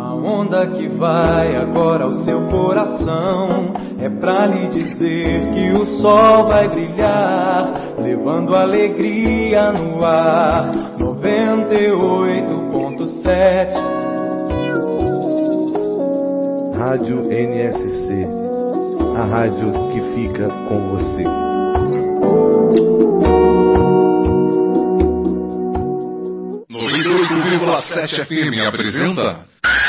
A onda que vai agora ao seu coração é pra lhe dizer que o sol vai brilhar, levando alegria no ar. 98.7 Rádio NSC, a rádio que fica com você. FM apresenta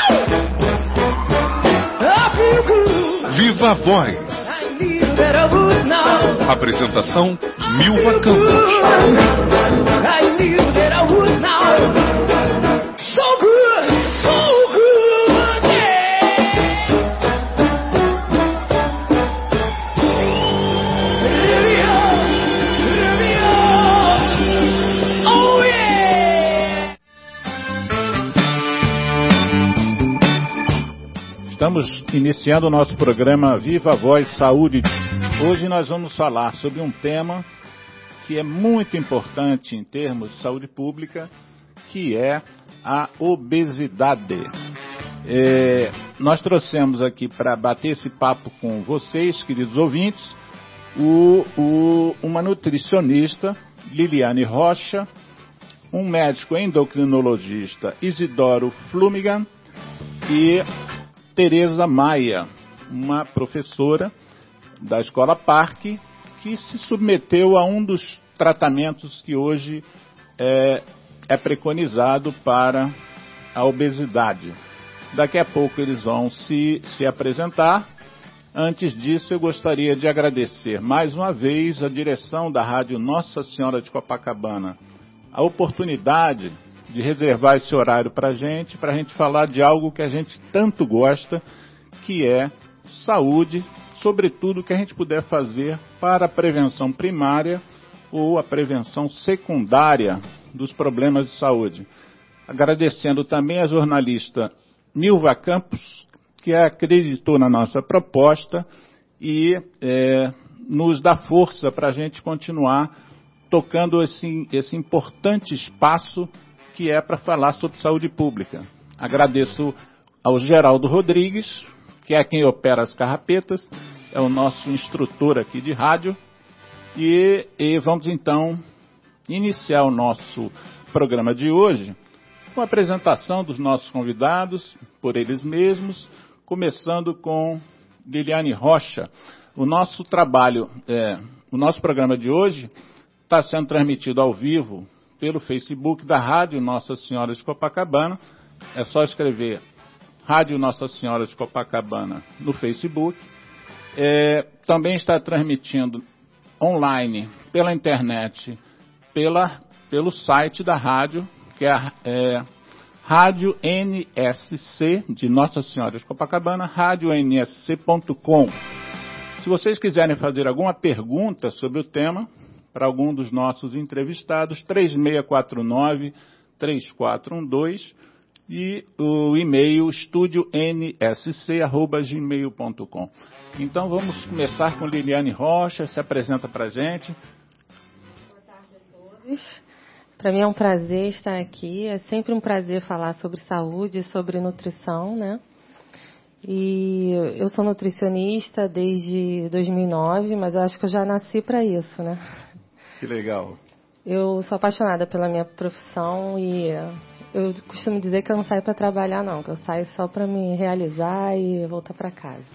Viva Voz. Apresentação Milva Campos. Estamos iniciando o nosso programa Viva Voz Saúde. Hoje nós vamos falar sobre um tema que é muito importante em termos de saúde pública, que é a obesidade. Nós trouxemos aqui para bater esse papo com vocês, queridos ouvintes, uma nutricionista, Liliane Rocha, um médico endocrinologista, Isidoro Flümigan, e Tereza Maia, uma professora da Escola Parque, que se submeteu a um dos tratamentos que hoje é preconizado para a obesidade. Daqui a pouco eles vão se apresentar. Antes disso, eu gostaria de agradecer mais uma vez a direção da Rádio Nossa Senhora de Copacabana a oportunidade de reservar esse horário para a gente falar de algo que a gente tanto gosta, que é saúde, sobretudo o que a gente puder fazer para a prevenção primária ou a prevenção secundária dos problemas de saúde. Agradecendo também a jornalista Milva Campos, que acreditou na nossa proposta e nos dá força para a gente continuar tocando esse importante espaço que é para falar sobre saúde pública. Agradeço ao Geraldo Rodrigues, que é quem opera as carrapetas, é o nosso instrutor aqui de rádio, e vamos então iniciar o nosso programa de hoje com a apresentação dos nossos convidados, por eles mesmos, começando com Liliane Rocha. O nosso programa de hoje está sendo transmitido ao vivo pelo Facebook da Rádio Nossa Senhora de Copacabana. É só escrever Rádio Nossa Senhora de Copacabana no Facebook. Também está transmitindo online, pela internet, pelo site da rádio, que é Rádio NSC, de Nossa Senhora de Copacabana, radionsc.com. Se vocês quiserem fazer alguma pergunta sobre o tema, para algum dos nossos entrevistados, 3649-3412 e o e-mail estudionsc@gmail.com. Então vamos começar com Liliane Rocha, se apresenta para a gente. Boa tarde a todos. Para mim é um prazer estar aqui, é sempre um prazer falar sobre saúde, sobre nutrição, né? E eu sou nutricionista desde 2009, mas eu acho que eu já nasci para isso, né? Que legal. Eu sou apaixonada pela minha profissão e eu costumo dizer que eu não saio para trabalhar, não. Que eu saio só para me realizar e voltar para casa.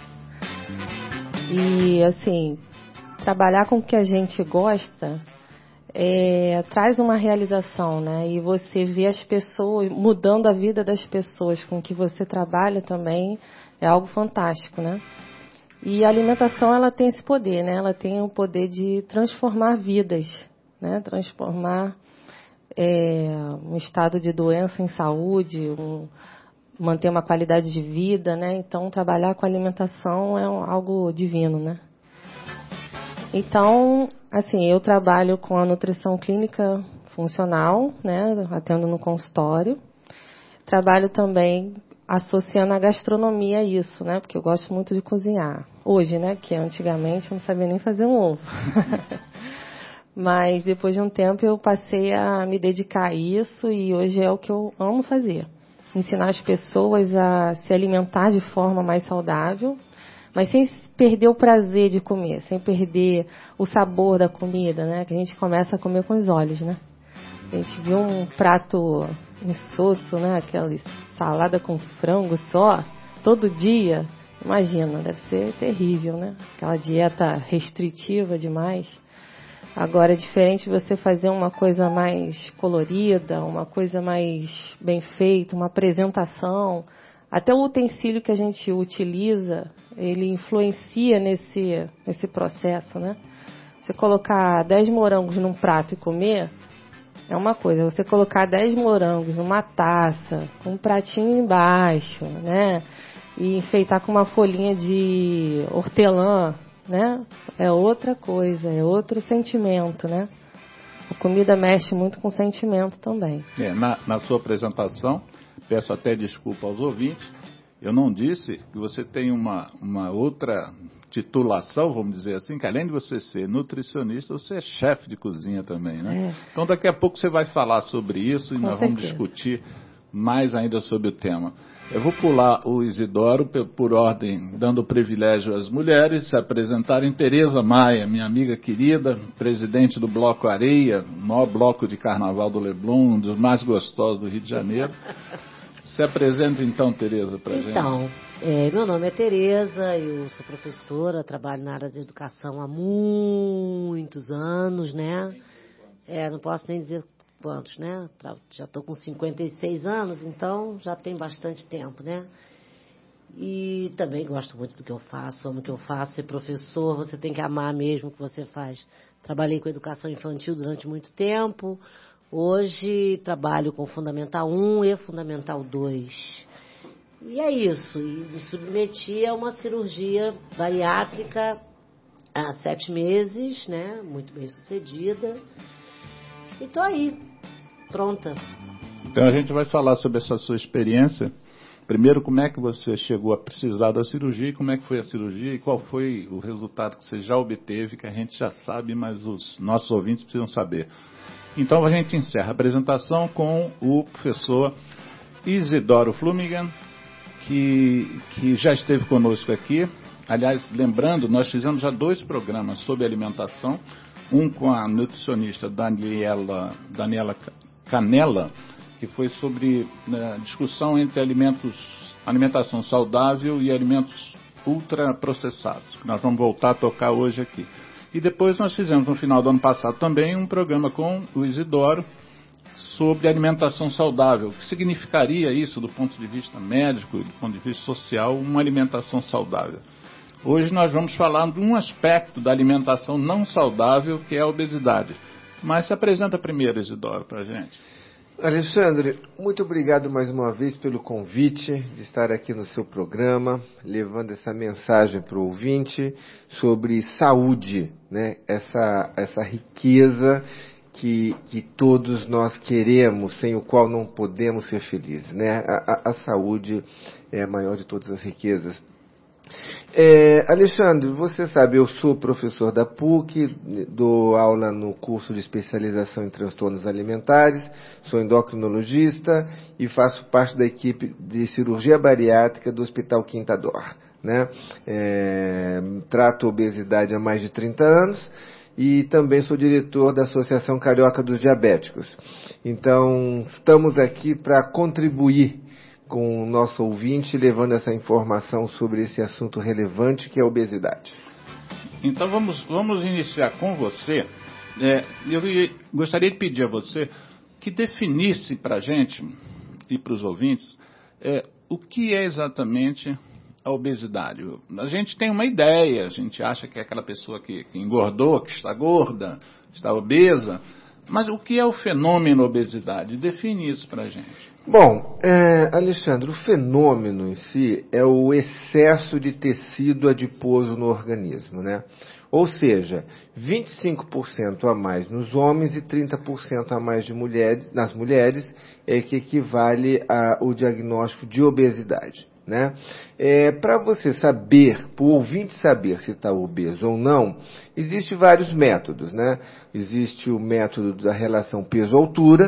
E, assim, trabalhar com o que a gente gosta traz uma realização, né? E você vê as pessoas, mudando a vida das pessoas com que você trabalha também, é algo fantástico, né? E a alimentação, ela tem esse poder, né? Ela tem o poder de transformar vidas, né? Transformar um estado de doença em saúde, manter uma qualidade de vida, né? Então, trabalhar com alimentação é algo divino, né? Então, assim, eu trabalho com a nutrição clínica funcional, né? Atendo no consultório. Trabalho também associando a gastronomia a isso, né? Porque eu gosto muito de cozinhar. Hoje, né? Que antigamente eu não sabia nem fazer um ovo. Mas depois de um tempo eu passei a me dedicar a isso e hoje é o que eu amo fazer. ensinar as pessoas a se alimentar de forma mais saudável, mas sem perder o prazer de comer, sem perder o sabor da comida, né? Que a gente começa a comer com os olhos, né? A gente viu um prato insosso, né? Aquela salada com frango só, todo dia. Imagina, deve ser terrível, né? Aquela dieta restritiva demais. Agora é diferente você fazer uma coisa mais colorida, uma coisa mais bem feita, uma apresentação. Até o utensílio que a gente utiliza, ele influencia nesse processo, né? Você colocar 10 morangos num prato e comer é uma coisa. Você colocar 10 morangos numa taça, com um pratinho embaixo, né? E enfeitar com uma folhinha de hortelã, né? É outra coisa, é outro sentimento, né? A comida mexe muito com sentimento também. Na sua apresentação, peço até desculpa aos ouvintes, eu não disse que você tem uma outra titulação, vamos dizer assim, que além de você ser nutricionista, você é chefe de cozinha também, né? Então daqui a pouco você vai falar sobre isso e nós vamos discutir mais ainda sobre o tema. Eu vou pular o Isidoro por ordem, dando privilégio às mulheres se apresentarem. Tereza Maia, minha amiga querida, presidente do Bloco Areia, o maior bloco de carnaval do Leblon, um dos mais gostosos do Rio de Janeiro. Se apresenta então, Tereza, para a gente. Então, meu nome é Tereza, eu sou professora, trabalho na área de educação há muitos anos, né? Não posso nem dizer quantos, né? Já estou com 56 anos, então já tem bastante tempo, né? E também gosto muito do que eu faço, amo o que eu faço. Ser professor, você tem que amar mesmo o que você faz. Trabalhei com educação infantil durante muito tempo. Hoje trabalho com Fundamental 1 e Fundamental 2. E é isso. E me submeti a uma cirurgia bariátrica há 7 meses, né? Muito bem sucedida. E tô aí, pronta. Então a gente vai falar sobre essa sua experiência. Primeiro, como é que você chegou a precisar da cirurgia, como é que foi a cirurgia e qual foi o resultado que você já obteve, que a gente já sabe, mas os nossos ouvintes precisam saber. Então a gente encerra a apresentação com o professor Isidoro Flummigan, que já esteve conosco aqui. Aliás, lembrando, nós fizemos já 2 programas sobre alimentação, um com a nutricionista Daniela Canella, que foi sobre discussão entre alimentação saudável e alimentos ultraprocessados, que nós vamos voltar a tocar hoje aqui. E depois nós fizemos, no final do ano passado também, um programa com o Isidoro sobre alimentação saudável. O que significaria isso do ponto de vista médico e do ponto de vista social, uma alimentação saudável? Hoje nós vamos falar de um aspecto da alimentação não saudável, que é a obesidade. Mas se apresenta primeiro, Isidoro, para a gente. Alexandre, muito obrigado mais uma vez pelo convite de estar aqui no seu programa, levando essa mensagem para o ouvinte sobre saúde, né? Essa riqueza que todos nós queremos, sem o qual não podemos ser felizes, né? A saúde é a maior de todas as riquezas. Alexandre, você sabe, eu sou professor da PUC, dou aula no curso de especialização em transtornos alimentares, sou endocrinologista e faço parte da equipe de cirurgia bariátrica do Hospital Quinta D'Or, né? Trato obesidade há mais de 30 anos e também sou diretor da Associação Carioca dos Diabéticos. Então, estamos aqui para contribuir com o nosso ouvinte, levando essa informação sobre esse assunto relevante que é a obesidade. Então vamos iniciar com você. Eu gostaria de pedir a você que definisse para a gente e para os ouvintes o que é exatamente a obesidade. A gente tem uma ideia, a gente acha que é aquela pessoa que engordou, que está gorda, está obesa, mas o que é o fenômeno obesidade? Define isso para a gente. Bom, Alexandre, o fenômeno em si é o excesso de tecido adiposo no organismo, né? Ou seja, 25% a mais nos homens e 30% a mais nas mulheres é que equivale ao diagnóstico de obesidade, né? Para você saber, para o ouvinte saber se está obeso ou não, existem vários métodos, né? Existe o método da relação peso-altura,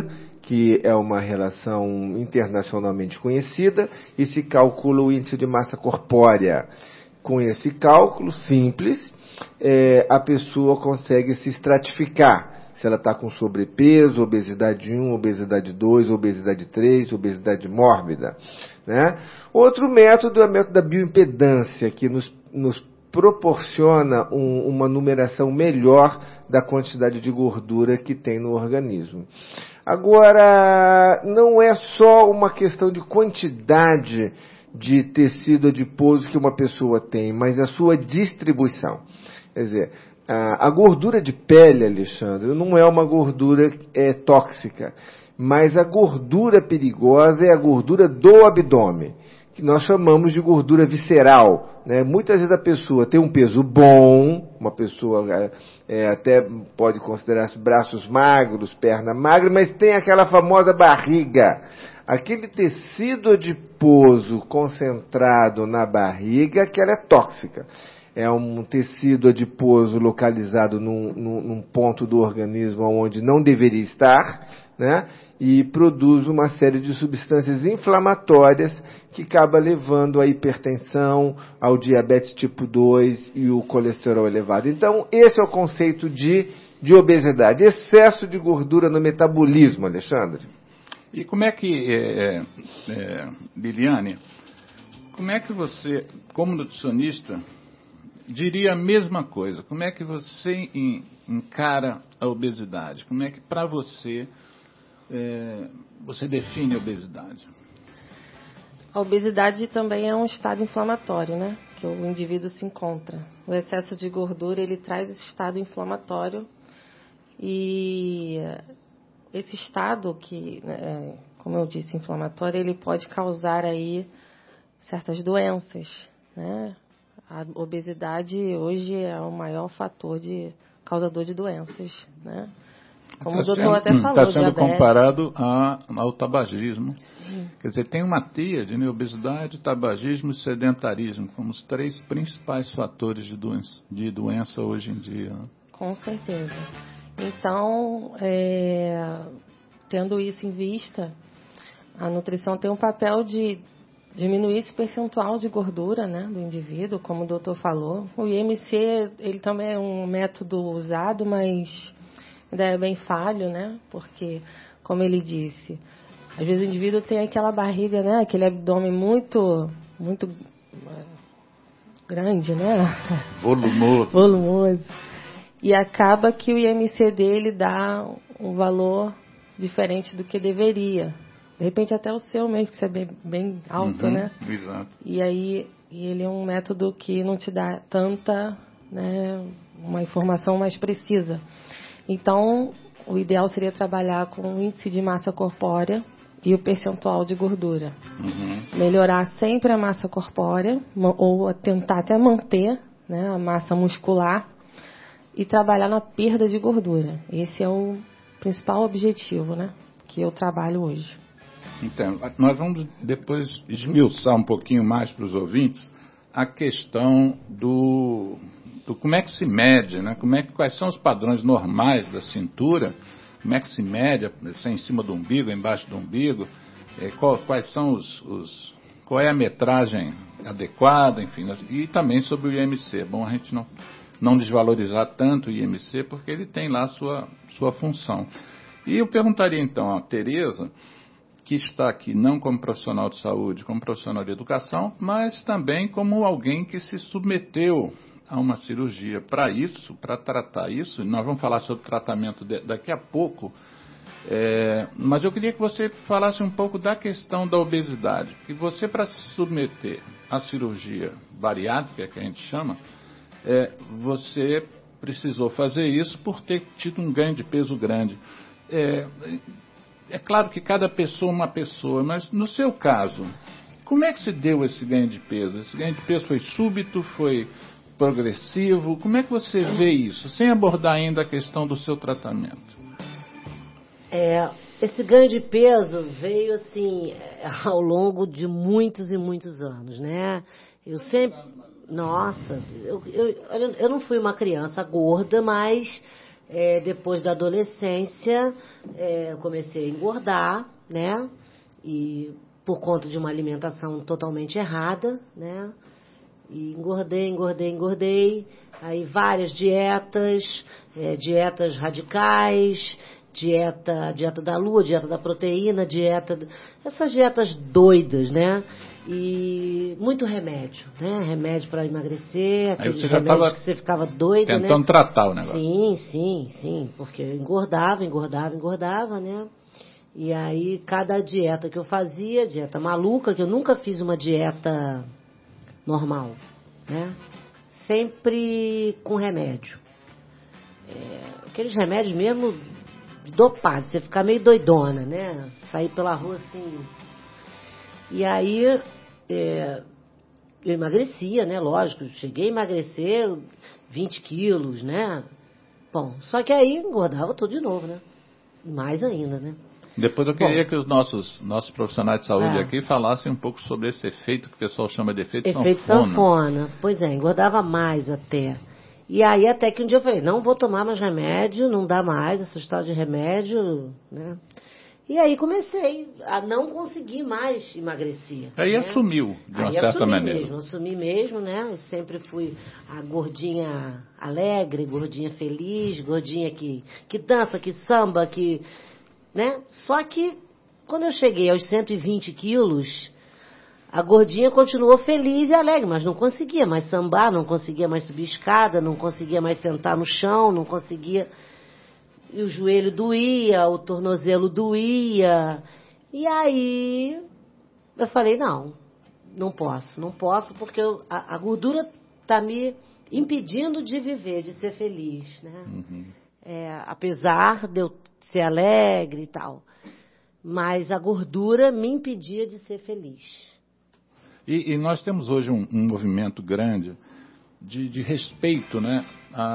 que é uma relação internacionalmente conhecida, e se calcula o índice de massa corpórea. Com esse cálculo simples, a pessoa consegue se estratificar. Se ela está com sobrepeso, obesidade 1, obesidade 2, obesidade 3, obesidade mórbida, né? Outro método é o método da bioimpedância, que nos proporciona uma numeração melhor da quantidade de gordura que tem no organismo. Agora, não é só uma questão de quantidade de tecido adiposo que uma pessoa tem, mas a sua distribuição. Quer dizer, a gordura de pele, Alexandre, não é uma gordura tóxica, mas a gordura perigosa é a gordura do abdômen, que nós chamamos de gordura visceral, né? Muitas vezes a pessoa tem um peso bom, uma pessoa até pode considerar braços magros, perna magra, mas tem aquela famosa barriga. Aquele tecido adiposo concentrado na barriga, que ela é tóxica. É um tecido adiposo localizado num ponto do organismo onde não deveria estar, né? E produz uma série de substâncias inflamatórias que acaba levando à hipertensão, ao diabetes tipo 2 e o colesterol elevado. Então, esse é o conceito de obesidade. Excesso de gordura no metabolismo, Alexandre. E como é que, Liliane, como é que você, como nutricionista, diria a mesma coisa? Como é que você encara a obesidade? Como é que, para você, você define a obesidade? A obesidade também é um estado inflamatório, né? Que o indivíduo se encontra. O excesso de gordura, ele traz esse estado inflamatório e esse estado que, como eu disse, inflamatório, ele pode causar aí certas doenças, né? A obesidade hoje é o maior fator causador de doenças, né? Como o doutor até falou, está sendo diabetes. comparado ao tabagismo. Sim. Quer dizer, tem uma tríade, né? Obesidade, tabagismo e sedentarismo, como os 3 principais fatores de doença hoje em dia. Né? Com certeza. Então, tendo isso em vista, a nutrição tem um papel de diminuir esse percentual de gordura, né, do indivíduo, como o doutor falou. O IMC, ele também é um método usado, mas ainda é bem falho, né, porque, como ele disse, às vezes o indivíduo tem aquela barriga, né, aquele abdômen muito grande, né? Volumoso. E acaba que o IMC dele dá um valor diferente do que deveria. De repente até o seu mesmo, que você é bem alto, né? Exato. E aí ele é um método que não te dá tanta, né, uma informação mais precisa. Então, o ideal seria trabalhar com o índice de massa corpórea e o percentual de gordura. Melhorar sempre a massa corpórea, ou tentar até manter, né, a massa muscular, e trabalhar na perda de gordura. Esse é o principal objetivo, né, que eu trabalho hoje. Então, nós vamos depois esmiuçar um pouquinho mais para os ouvintes a questão do como é que se mede, né? Quais são os padrões normais da cintura, como é que se mede, se é em cima do umbigo, embaixo do umbigo, quais são qual é a metragem adequada, enfim, e também sobre o IMC. É bom a gente não desvalorizar tanto o IMC, porque ele tem lá sua função. E eu perguntaria então a Tereza, que está aqui não como profissional de saúde, como profissional de educação, mas também como alguém que se submeteu a uma cirurgia para isso, para tratar isso. Nós vamos falar sobre tratamento daqui a pouco, mas eu queria que você falasse um pouco da questão da obesidade, porque você, para se submeter à cirurgia bariátrica, que a gente chama, você precisou fazer isso por ter tido um ganho de peso grande. É claro que cada pessoa é uma pessoa, mas no seu caso, como é que se deu esse ganho de peso? Esse ganho de peso foi súbito, foi progressivo? Como é que você vê isso, sem abordar ainda a questão do seu tratamento? Esse ganho de peso veio assim ao longo de muitos e muitos anos, né? Eu sempre... Nossa, eu não fui uma criança gorda, mas Depois da adolescência, eu comecei a engordar, né? E por conta de uma alimentação totalmente errada, né? E engordei. Aí várias dietas, dietas radicais, dieta da lua, dieta da proteína, essas dietas doidas, né? E muito remédio, né? Remédio para emagrecer, aqueles remédios que você ficava doido, né? Tentando tratar o negócio. Sim, porque eu engordava, né? E aí cada dieta que eu fazia, dieta maluca, que eu nunca fiz uma dieta normal, né? Sempre com remédio. Aqueles remédios mesmo dopados, você ficar meio doidona, né? Sair pela rua assim. E aí eu emagrecia, né? Lógico, cheguei a emagrecer 20 quilos, né? Bom, só que aí engordava tudo de novo, né? Mais ainda, né? Depois eu queria que os nossos profissionais de saúde aqui falassem um pouco sobre esse efeito que o pessoal chama de efeito sanfona. Pois é, engordava mais até. E aí até que um dia eu falei, não vou tomar mais remédio, não dá mais essa história de remédio, né? E aí comecei a não conseguir mais emagrecer. Aí, né? Assumiu, de uma certa maneira. Assumi mesmo, né? Eu sempre fui a gordinha alegre, gordinha feliz, gordinha que dança, que samba, que... né? Só que quando eu cheguei aos 120 quilos, a gordinha continuou feliz e alegre, mas não conseguia mais sambar, não conseguia mais subir escada, não conseguia mais sentar no chão, não conseguia... E o joelho doía, o tornozelo doía. E aí eu falei, não posso, porque a gordura está me impedindo de viver, de ser feliz, né? Uhum. Apesar de eu ser alegre e tal. Mas a gordura me impedia de ser feliz. E nós temos hoje um movimento grande de respeito, né,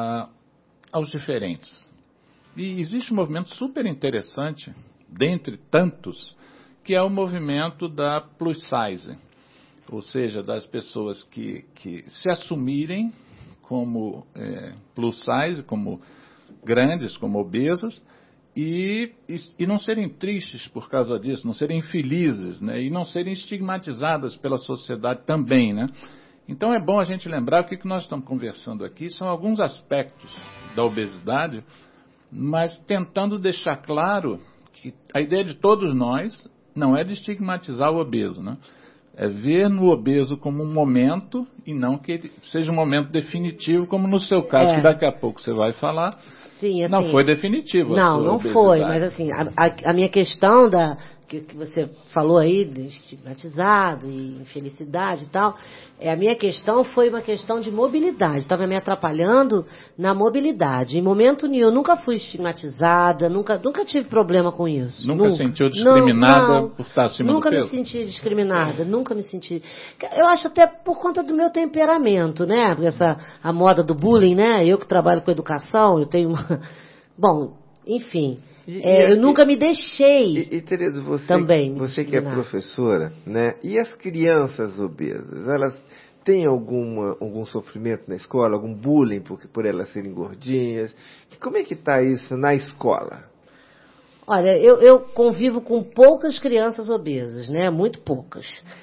aos diferentes. E existe um movimento super interessante, dentre tantos, que é o movimento da plus size. Ou seja, das pessoas que se assumirem como plus size, como grandes, como obesas, e não serem tristes por causa disso, não serem infelizes, né? E não serem estigmatizadas pela sociedade também, né? Então é bom a gente lembrar que o que nós estamos conversando aqui são alguns aspectos da obesidade, mas tentando deixar claro que a ideia de todos nós não é de estigmatizar o obeso, né? É ver no obeso como um momento e não que ele seja um momento definitivo, como no seu caso, que daqui a pouco você vai falar. Sim, assim, não foi definitivo. Não foi, mas assim, a minha questão que você falou aí, de estigmatizado e infelicidade e tal, a minha questão foi uma questão de mobilidade, estava me atrapalhando na mobilidade. Em momento nenhum, eu nunca fui estigmatizada, nunca tive problema com isso. Nunca sentiu discriminada por estar acima do peso? Nunca me senti discriminada, nunca me senti... Eu acho até por conta do meu temperamento, né? Porque a moda do bullying, né? Eu que trabalho com educação, eu tenho uma... Bom, enfim... eu nunca me deixei. E Tereza, você que é professora, né? E as crianças obesas, elas têm algum sofrimento na escola, algum bullying por elas serem gordinhas? Como é que está isso na escola? Olha, eu convivo com poucas crianças obesas, né? Muito poucas.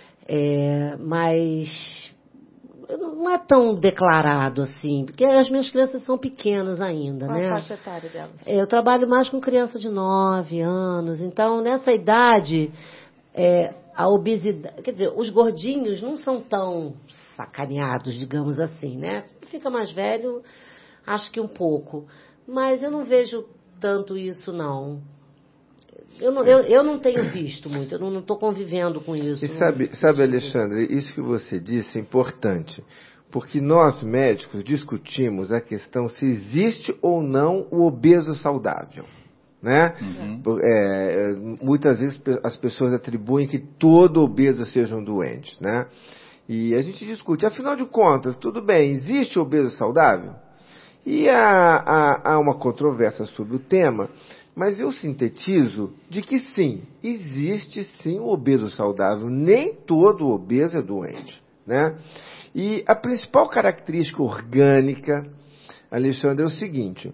Mas não é tão declarado assim, porque as minhas crianças são pequenas ainda, né? Qual a faixa etária delas? Eu trabalho mais com criança de 9 anos, então nessa idade a obesidade, quer dizer, os gordinhos não são tão sacaneados, digamos assim, né? Fica mais velho, acho que um pouco, mas eu não vejo tanto isso não. Eu não tenho visto muito, eu não estou convivendo com isso. E sabe, Alexandre, isso que você disse é importante, porque nós médicos discutimos a questão se existe ou não o obeso saudável, né? Uhum. Muitas vezes as pessoas atribuem que todo obeso seja um doente, né? E a gente discute, afinal de contas, tudo bem, existe obeso saudável? E há uma controvérsia sobre o tema, mas eu sintetizo de que sim, existe sim o obeso saudável. Nem todo obeso é doente, né? E a principal característica orgânica, Alexandre, é o seguinte: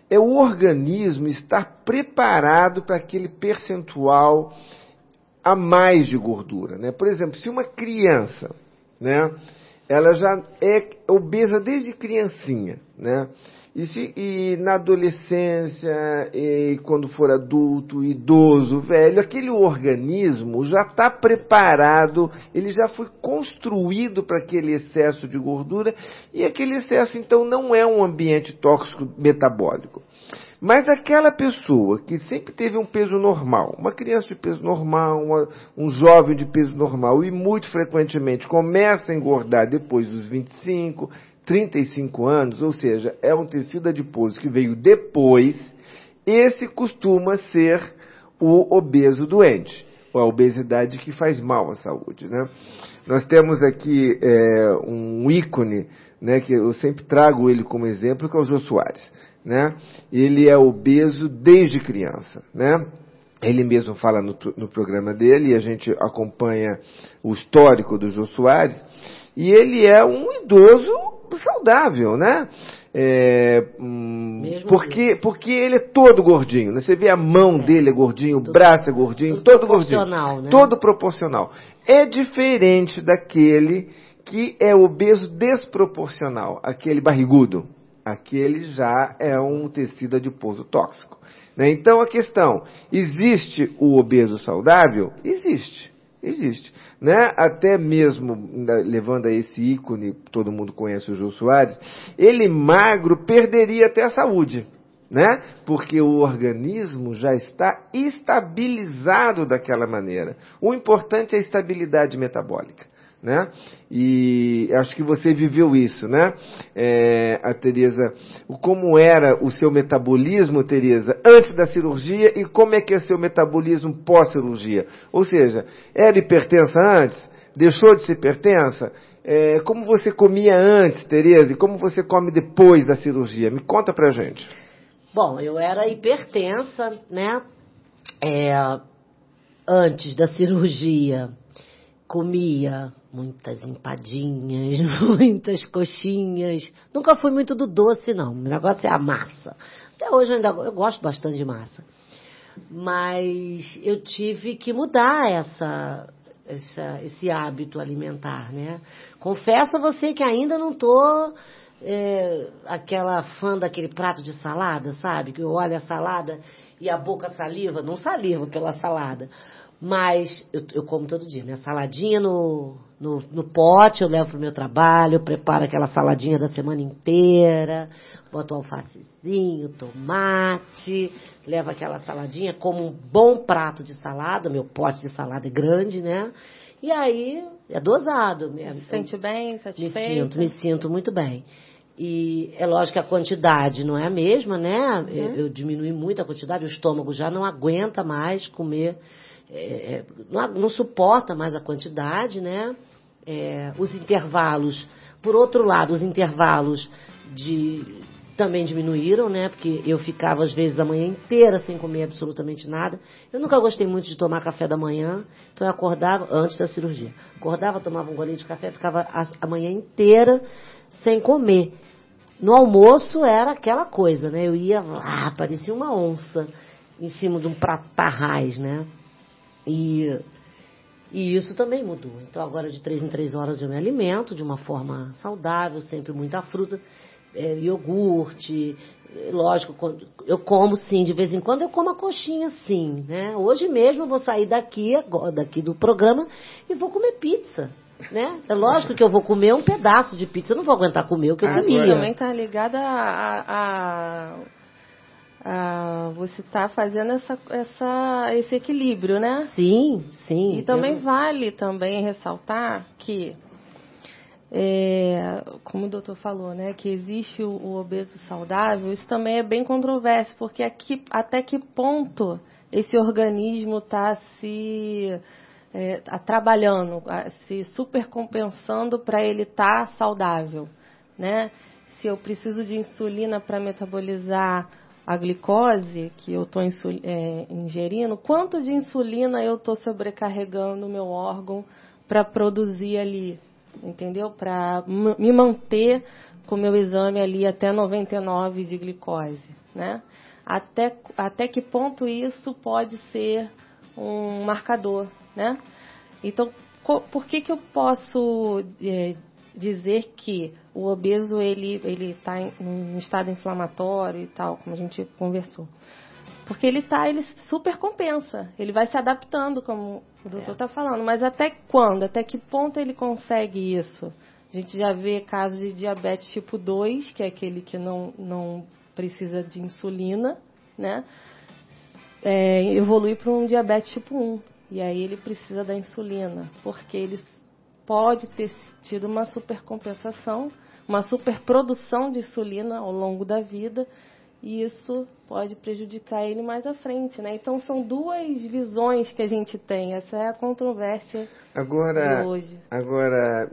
é o organismo estar preparado para aquele percentual a mais de gordura, né? Por exemplo, se uma criança, né, ela já é obesa desde criancinha, né? E na adolescência, e quando for adulto, idoso, velho, aquele organismo já está preparado, ele já foi construído para aquele excesso de gordura, e aquele excesso, então, não é um ambiente tóxico metabólico. Mas aquela pessoa que sempre teve um peso normal, uma criança de peso normal, um jovem de peso normal, e muito frequentemente começa a engordar depois dos 25, 35 anos, ou seja, é um tecido adiposo que veio depois, esse costuma ser o obeso doente, ou a obesidade que faz mal à saúde, né? Nós temos aqui um ícone, né, que eu sempre trago ele como exemplo, que é o Jô Soares, né? Ele é obeso desde criança, né? Ele mesmo fala no programa dele, e a gente acompanha o histórico do Jô Soares, e ele é um idoso saudável, né? Porque ele é todo gordinho, né? Você vê a mão dele é gordinho, o braço é gordinho, todo gordinho. Né? Todo proporcional. É diferente daquele que é obeso desproporcional, aquele barrigudo. Aquele já é um tecido adiposo tóxico, né? Então a questão, existe o obeso saudável? Existe, né? Até mesmo, levando a esse ícone, todo mundo conhece o Jô Soares, ele magro perderia até a saúde, né? Porque o organismo já está estabilizado daquela maneira. O importante é a estabilidade metabólica, né? E acho que você viveu isso, né? A Tereza, como era o seu metabolismo, Tereza, antes da cirurgia, e como é que é o seu metabolismo pós-cirurgia? Ou seja, era hipertensa antes? Deixou de ser hipertensa? Como você comia antes, Tereza, e como você come depois da cirurgia? Me conta pra gente. Bom, eu era hipertensa, né? Antes da cirurgia, comia muitas empadinhas, muitas coxinhas. Nunca fui muito do doce, não. O negócio é a massa. Até hoje eu gosto bastante de massa. Mas eu tive que mudar esse hábito alimentar, né? Confesso a você que ainda não estou aquela fã daquele prato de salada, sabe? Que eu olho a salada e a boca saliva. Não saliva pela salada. Mas eu como todo dia. Minha saladinha no pote, eu levo pro meu trabalho, eu preparo aquela saladinha da semana inteira, boto um alfacezinho, tomate, levo aquela saladinha, como um bom prato de salada, meu pote de salada é grande, né? E aí, é dosado. Se sente bem, satisfeita? Me sinto muito bem. E é lógico que a quantidade não é a mesma, né? Eu diminui muito a quantidade, o estômago já não aguenta mais comer, não suporta mais a quantidade, né? Os intervalos, por outro lado, os intervalos também diminuíram, né? Porque eu ficava às vezes a manhã inteira sem comer absolutamente nada. Eu nunca gostei muito de tomar café da manhã, então eu acordava antes da cirurgia. Acordava, tomava um golinho de café, ficava a manhã inteira sem comer. No almoço era aquela coisa, né? Eu ia lá, parecia uma onça em cima de um prato tarrás, né? E isso também mudou. Então agora de 3 em 3 horas eu me alimento de uma forma saudável, sempre muita fruta, iogurte, lógico, eu como sim, de vez em quando eu como a coxinha sim, né? Hoje mesmo eu vou sair daqui do programa e vou comer pizza, né? É lógico que eu vou comer um pedaço de pizza, eu não vou aguentar comer o que eu comia. Isso também está ligada você está fazendo esse equilíbrio, né? Sim. E também vale também ressaltar que, como o doutor falou, né, que existe o obeso saudável, isso também é bem controverso, porque até que ponto esse organismo está trabalhando, se supercompensando para ele estar saudável, né? Se eu preciso de insulina para metabolizar a glicose que eu estou ingerindo, quanto de insulina eu estou sobrecarregando o meu órgão para produzir ali, entendeu? Para me manter com o meu exame ali até 99 de glicose, né? Até que ponto isso pode ser um marcador, né? Então, por que eu posso dizer que o obeso ele está em um estado inflamatório e tal, como a gente conversou? Porque ele super compensa, ele vai se adaptando, como o doutor está falando. Mas até quando? Até que ponto ele consegue isso? A gente já vê casos de diabetes tipo 2, que é aquele que não precisa de insulina, né? Evolui para um diabetes tipo 1. E aí ele precisa da insulina, porque ele pode ter tido uma supercompensação, uma superprodução de insulina ao longo da vida, e isso pode prejudicar ele mais à frente, né? Então são duas visões que a gente tem. Essa é a controvérsia de hoje. Agora,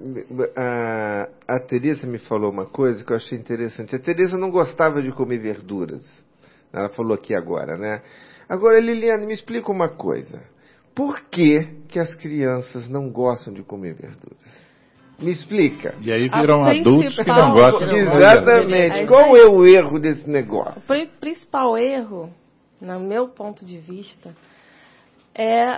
a Teresa me falou uma coisa que eu achei interessante. A Teresa não gostava de comer verduras. Ela falou aqui agora, né? Agora, Liliane, me explica uma coisa. Por que as crianças não gostam de comer verduras? Me explica. E aí viram adultos que não gostam de comer. Exatamente. Qual é o erro desse negócio? O principal erro, no meu ponto de vista, é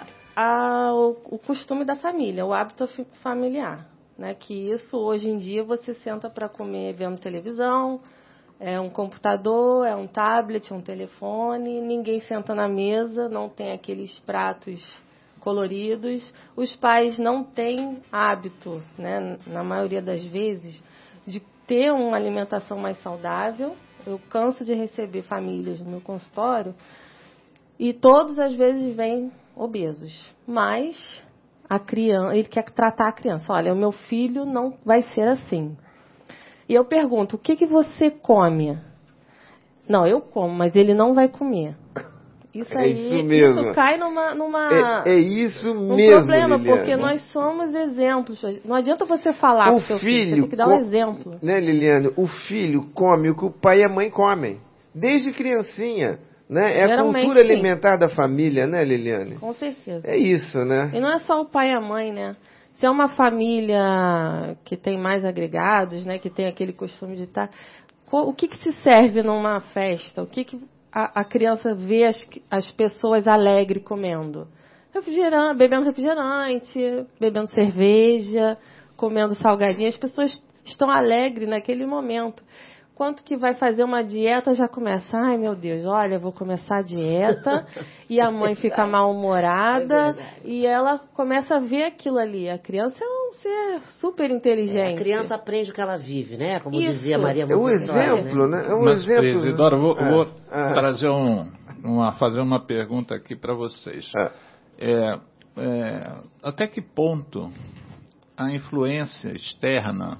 o costume da família, o hábito familiar, né? Que isso, hoje em dia, você senta para comer vendo televisão, é um computador, é um tablet, é um telefone, ninguém senta na mesa, não tem aqueles pratos coloridos. Os pais não têm hábito, né, na maioria das vezes, de ter uma alimentação mais saudável. Eu canso de receber famílias no meu consultório e todas as vezes vêm obesos. Mas a criança, ele quer tratar a criança. Olha, o meu filho não vai ser assim. E eu pergunto, o que você come? Não, eu como, mas ele não vai comer. Isso aí, isso mesmo. Isso cai numa é isso um mesmo, problema, Liliane. Porque nós somos exemplos. Não adianta você falar pro seu filho, você tem que dar um exemplo. Né, Liliane? O filho come o que o pai e a mãe comem, desde criancinha. Né? É a cultura alimentar da família, né, Liliane? Com certeza. É isso, né? E não é só o pai e a mãe, né? Se é uma família que tem mais agregados, né, que tem aquele costume de estar... O que se serve numa festa? O que a criança vê as pessoas alegres comendo? Bebendo refrigerante, bebendo cerveja, comendo salgadinho. As pessoas estão alegres naquele momento. Quanto que vai fazer uma dieta, já começa, ai meu Deus, olha, vou começar a dieta, e a mãe fica mal-humorada, e ela começa a ver aquilo ali. A criança é um ser super inteligente. A criança aprende o que ela vive, né? Como Isso. dizia Maria Montessori. É um exemplo, né? É um exemplo. Isidoro, vou trazer fazer uma pergunta aqui para vocês. Até que ponto a influência externa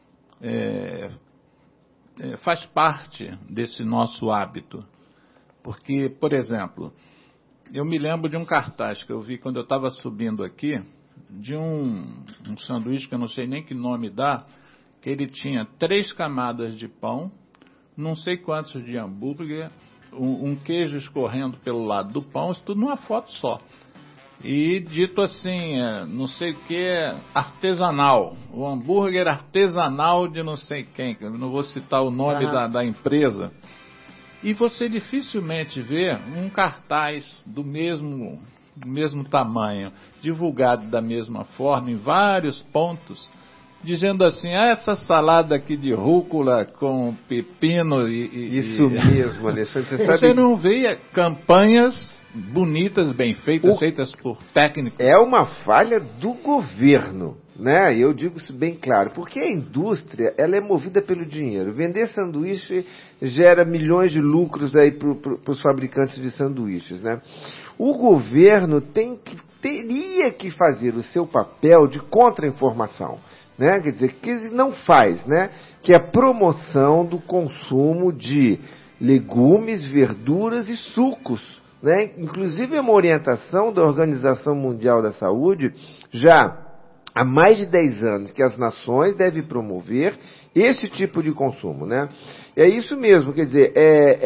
faz parte desse nosso hábito? Porque, por exemplo, eu me lembro de um cartaz que eu vi quando eu estava subindo aqui, de um sanduíche que eu não sei nem que nome dá, que ele tinha 3 camadas de pão, não sei quantos de hambúrguer, um queijo escorrendo pelo lado do pão, isso tudo numa foto só. E dito assim, não sei o que, artesanal, o hambúrguer artesanal de não sei quem, não vou citar o nome da empresa. E você dificilmente vê um cartaz do mesmo tamanho, divulgado da mesma forma, em vários pontos, dizendo assim, essa salada aqui de rúcula com pepino Isso mesmo, Alexandre. Você não vê campanhas bonitas, bem feitas, feitas por técnicos. É uma falha do governo, né? Eu digo isso bem claro, porque a indústria, ela é movida pelo dinheiro. Vender sanduíche gera milhões de lucros aí para os fabricantes de sanduíches, né? O governo teria que fazer o seu papel de contra-informação, né? Quer dizer, que não faz, né? Que é a promoção do consumo de legumes, verduras e sucos, né? Inclusive é uma orientação da Organização Mundial da Saúde já há mais de 10 anos que as nações devem promover esse tipo de consumo, né? É isso mesmo, quer dizer,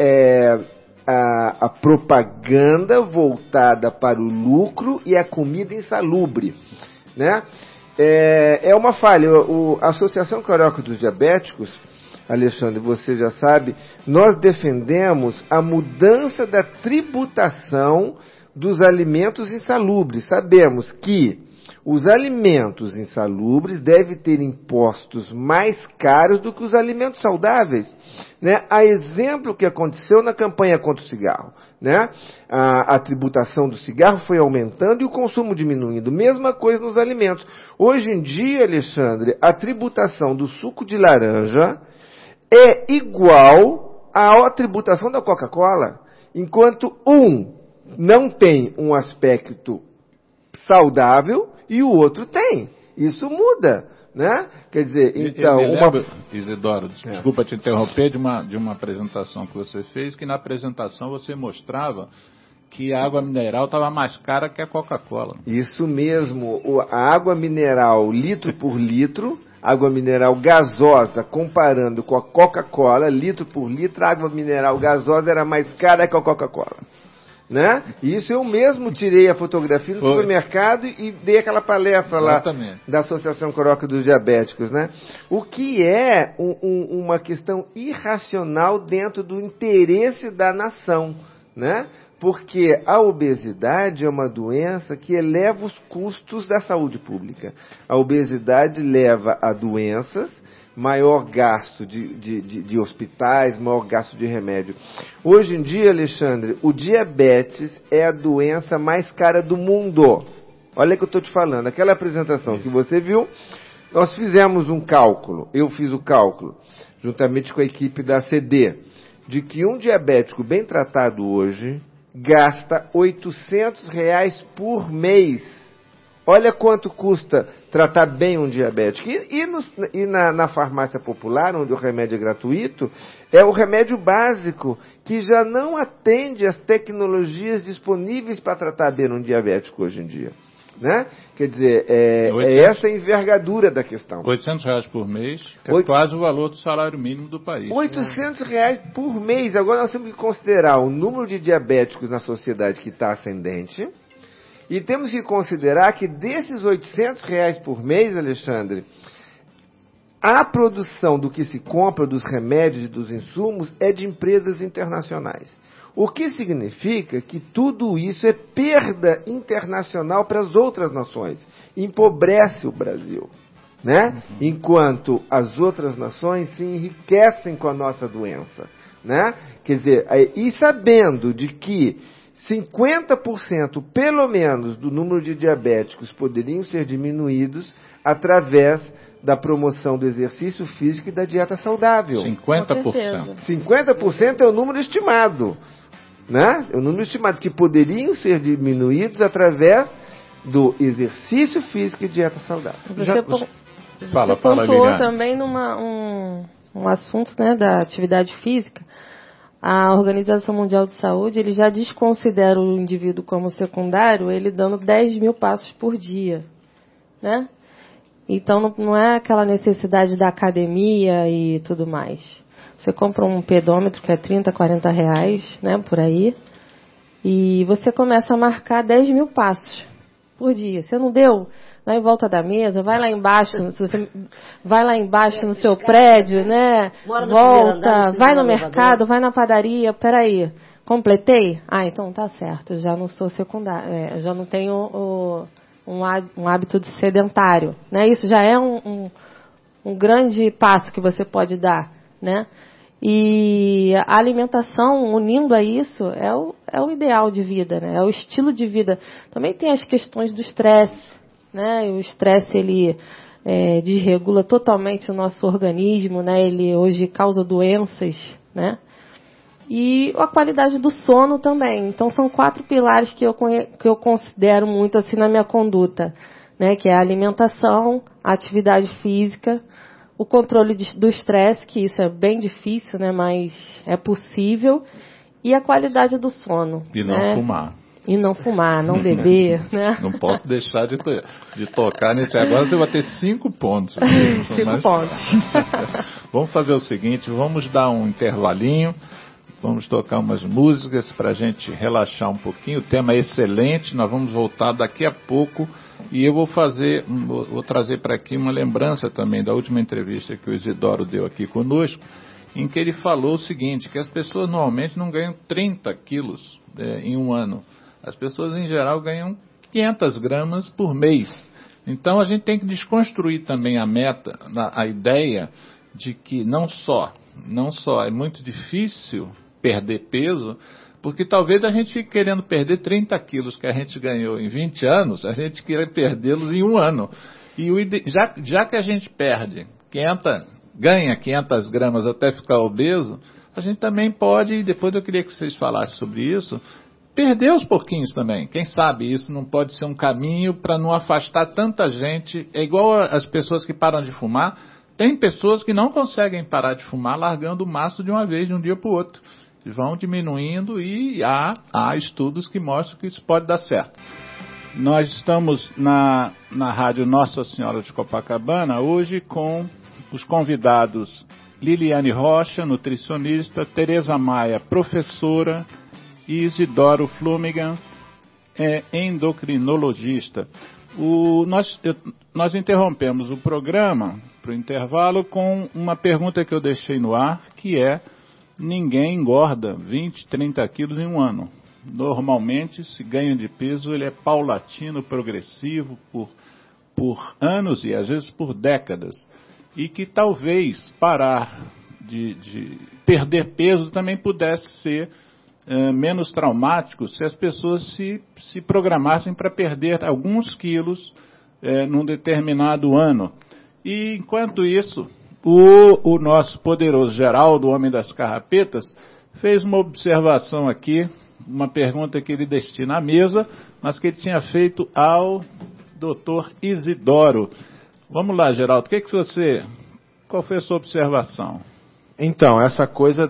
a propaganda voltada para o lucro e a comida insalubre, né? É uma falha. A Associação Carioca dos Diabéticos Alexandre, você já sabe, nós defendemos a mudança da tributação dos alimentos insalubres. Sabemos que os alimentos insalubres devem ter impostos mais caros do que os alimentos saudáveis, né? A exemplo que aconteceu na campanha contra o cigarro, né? A tributação do cigarro foi aumentando e o consumo diminuindo. Mesma coisa nos alimentos. Hoje em dia, Alexandre, a tributação do suco de laranja é igual à tributação da Coca-Cola, enquanto não tem um aspecto saudável e o outro tem. Isso muda, né? Quer dizer, então... Isidoro, desculpa te interromper, de uma apresentação que você fez, que na apresentação você mostrava que a água mineral estava mais cara que a Coca-Cola. Isso mesmo. A água mineral, litro por litro, água mineral gasosa, comparando com a Coca-Cola, litro por litro, a água mineral gasosa era mais cara que a Coca-Cola. Né? Isso eu mesmo tirei a fotografia no supermercado e dei aquela palestra lá da Associação Coroca dos Diabéticos, né? O que é uma questão irracional dentro do interesse da nação, né? Porque a obesidade é uma doença que eleva os custos da saúde pública. A obesidade leva a doenças, maior gasto de hospitais, maior gasto de remédio. Hoje em dia, Alexandre, o diabetes é a doença mais cara do mundo. Olha o que eu estou te falando. Aquela apresentação que você viu, nós fizemos um cálculo, eu fiz o cálculo, juntamente com a equipe da CD, de que um diabético bem tratado hoje gasta R$800 por mês. Olha quanto custa tratar bem um diabético. E na farmácia popular, onde o remédio é gratuito, é o remédio básico, que já não atende às tecnologias disponíveis para tratar bem um diabético hoje em dia. Né? Quer dizer, é essa a envergadura da questão. R$800 por mês é quase o valor do salário mínimo do país. R$800 por mês. Agora nós temos que considerar o número de diabéticos na sociedade que está ascendente. E temos que considerar que desses R$800 por mês, Alexandre, a produção do que se compra, dos remédios e dos insumos, é de empresas internacionais. O que significa que tudo isso é perda internacional para as outras nações. Empobrece o Brasil, né? Enquanto as outras nações se enriquecem com a nossa doença, né? Quer dizer, e sabendo de que 50% pelo menos do número de diabéticos poderiam ser diminuídos através da promoção do exercício físico e da dieta saudável. 50%. 50% é o número estimado, né? É o número estimado que poderiam ser diminuídos através do exercício físico e dieta saudável. Você pontuou também um assunto, né, da atividade física. A Organização Mundial de Saúde, ele já desconsidera o indivíduo como secundário, ele dando 10 mil passos por dia, né? Então, não é aquela necessidade da academia e tudo mais. Você compra um pedômetro que é R$30, R$40, né, por aí, e você começa a marcar 10 mil passos por dia. Você não deu? Lá em volta da mesa, vai lá embaixo, se você vai lá embaixo no seu prédio, né? Volta, vai no mercado, vai na padaria, peraí, completei? Ah, então tá certo, já não sou secundário, já não tenho um hábito de sedentário, né? Isso já é um grande passo que você pode dar, né? E a alimentação, unindo a isso, é o ideal de vida, né? É o estilo de vida. Também tem as questões do estresse, né? O estresse, ele desregula totalmente o nosso organismo, né? Ele hoje causa doenças, né? E a qualidade do sono também. Então, são 4 pilares que eu considero muito assim na minha conduta, né? Que é a alimentação, a atividade física, o controle do estresse, que isso é bem difícil, né? Mas é possível, e a qualidade do sono. E não fumar. E não fumar, não beber, né? Não posso deixar de tocar nesse. Agora você vai ter 5 pontos. 5 pontos. Vamos fazer o seguinte, vamos dar um intervalinho. vamos tocar umas músicas para a gente relaxar um pouquinho. O tema é excelente, nós vamos voltar daqui a pouco e eu vou trazer para aqui uma lembrança também da última entrevista que o Isidoro deu aqui conosco, em que ele falou o seguinte, que as pessoas normalmente não ganham 30 quilos em um ano. As pessoas em geral ganham 500 gramas por mês. Então a gente tem que desconstruir também a meta, a ideia de que não só é muito difícil perder peso, porque talvez a gente fique querendo perder 30 quilos que a gente ganhou em 20 anos, a gente queira perdê-los em um ano. E já que a gente ganha 500 gramas até ficar obeso, a gente também pode, e depois eu queria que vocês falassem sobre isso, perder os pouquinhos também. Quem sabe isso não pode ser um caminho para não afastar tanta gente. É igual as pessoas que param de fumar. Tem pessoas que não conseguem parar de fumar largando o maço de uma vez, de um dia para o outro. Vão diminuindo e há estudos que mostram que isso pode dar certo. Nós estamos na Rádio Nossa Senhora de Copacabana hoje com os convidados Liliane Rocha, nutricionista, Tereza Maia, professora, e Isidoro Flümigan, endocrinologista. Nós interrompemos o programa para o intervalo com uma pergunta que eu deixei no ar, que é: ninguém engorda 20, 30 quilos em um ano. Normalmente, esse ganho de peso ele é paulatino, progressivo, por anos e às vezes por décadas. E que talvez parar de perder peso também pudesse ser menos traumático se as pessoas se programassem para perder alguns quilos num determinado ano. E enquanto isso, o nosso poderoso Geraldo, o homem das carrapetas, fez uma observação aqui, uma pergunta que ele destina à mesa, mas que ele tinha feito ao Dr. Isidoro. Vamos lá, Geraldo, qual foi a sua observação? Então, essa coisa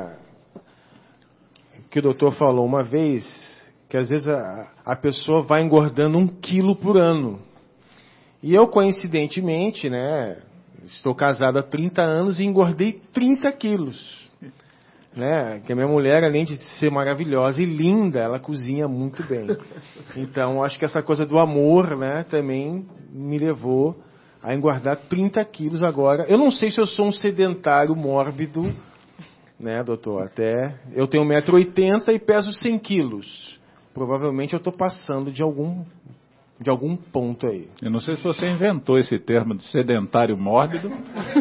que o doutor falou uma vez, que às vezes a pessoa vai engordando 1 quilo por ano. E eu, coincidentemente, né, estou casado há 30 anos e engordei 30 quilos. Né? Que a minha mulher, além de ser maravilhosa e linda, ela cozinha muito bem. Então, acho que essa coisa do amor, né, também me levou a engordar 30 quilos agora. Eu não sei se eu sou um sedentário mórbido, né, doutor? Até eu tenho 1,80 m e peso 100 quilos. Provavelmente eu estou passando de algum ponto aí. Eu não sei se você inventou esse termo de sedentário mórbido.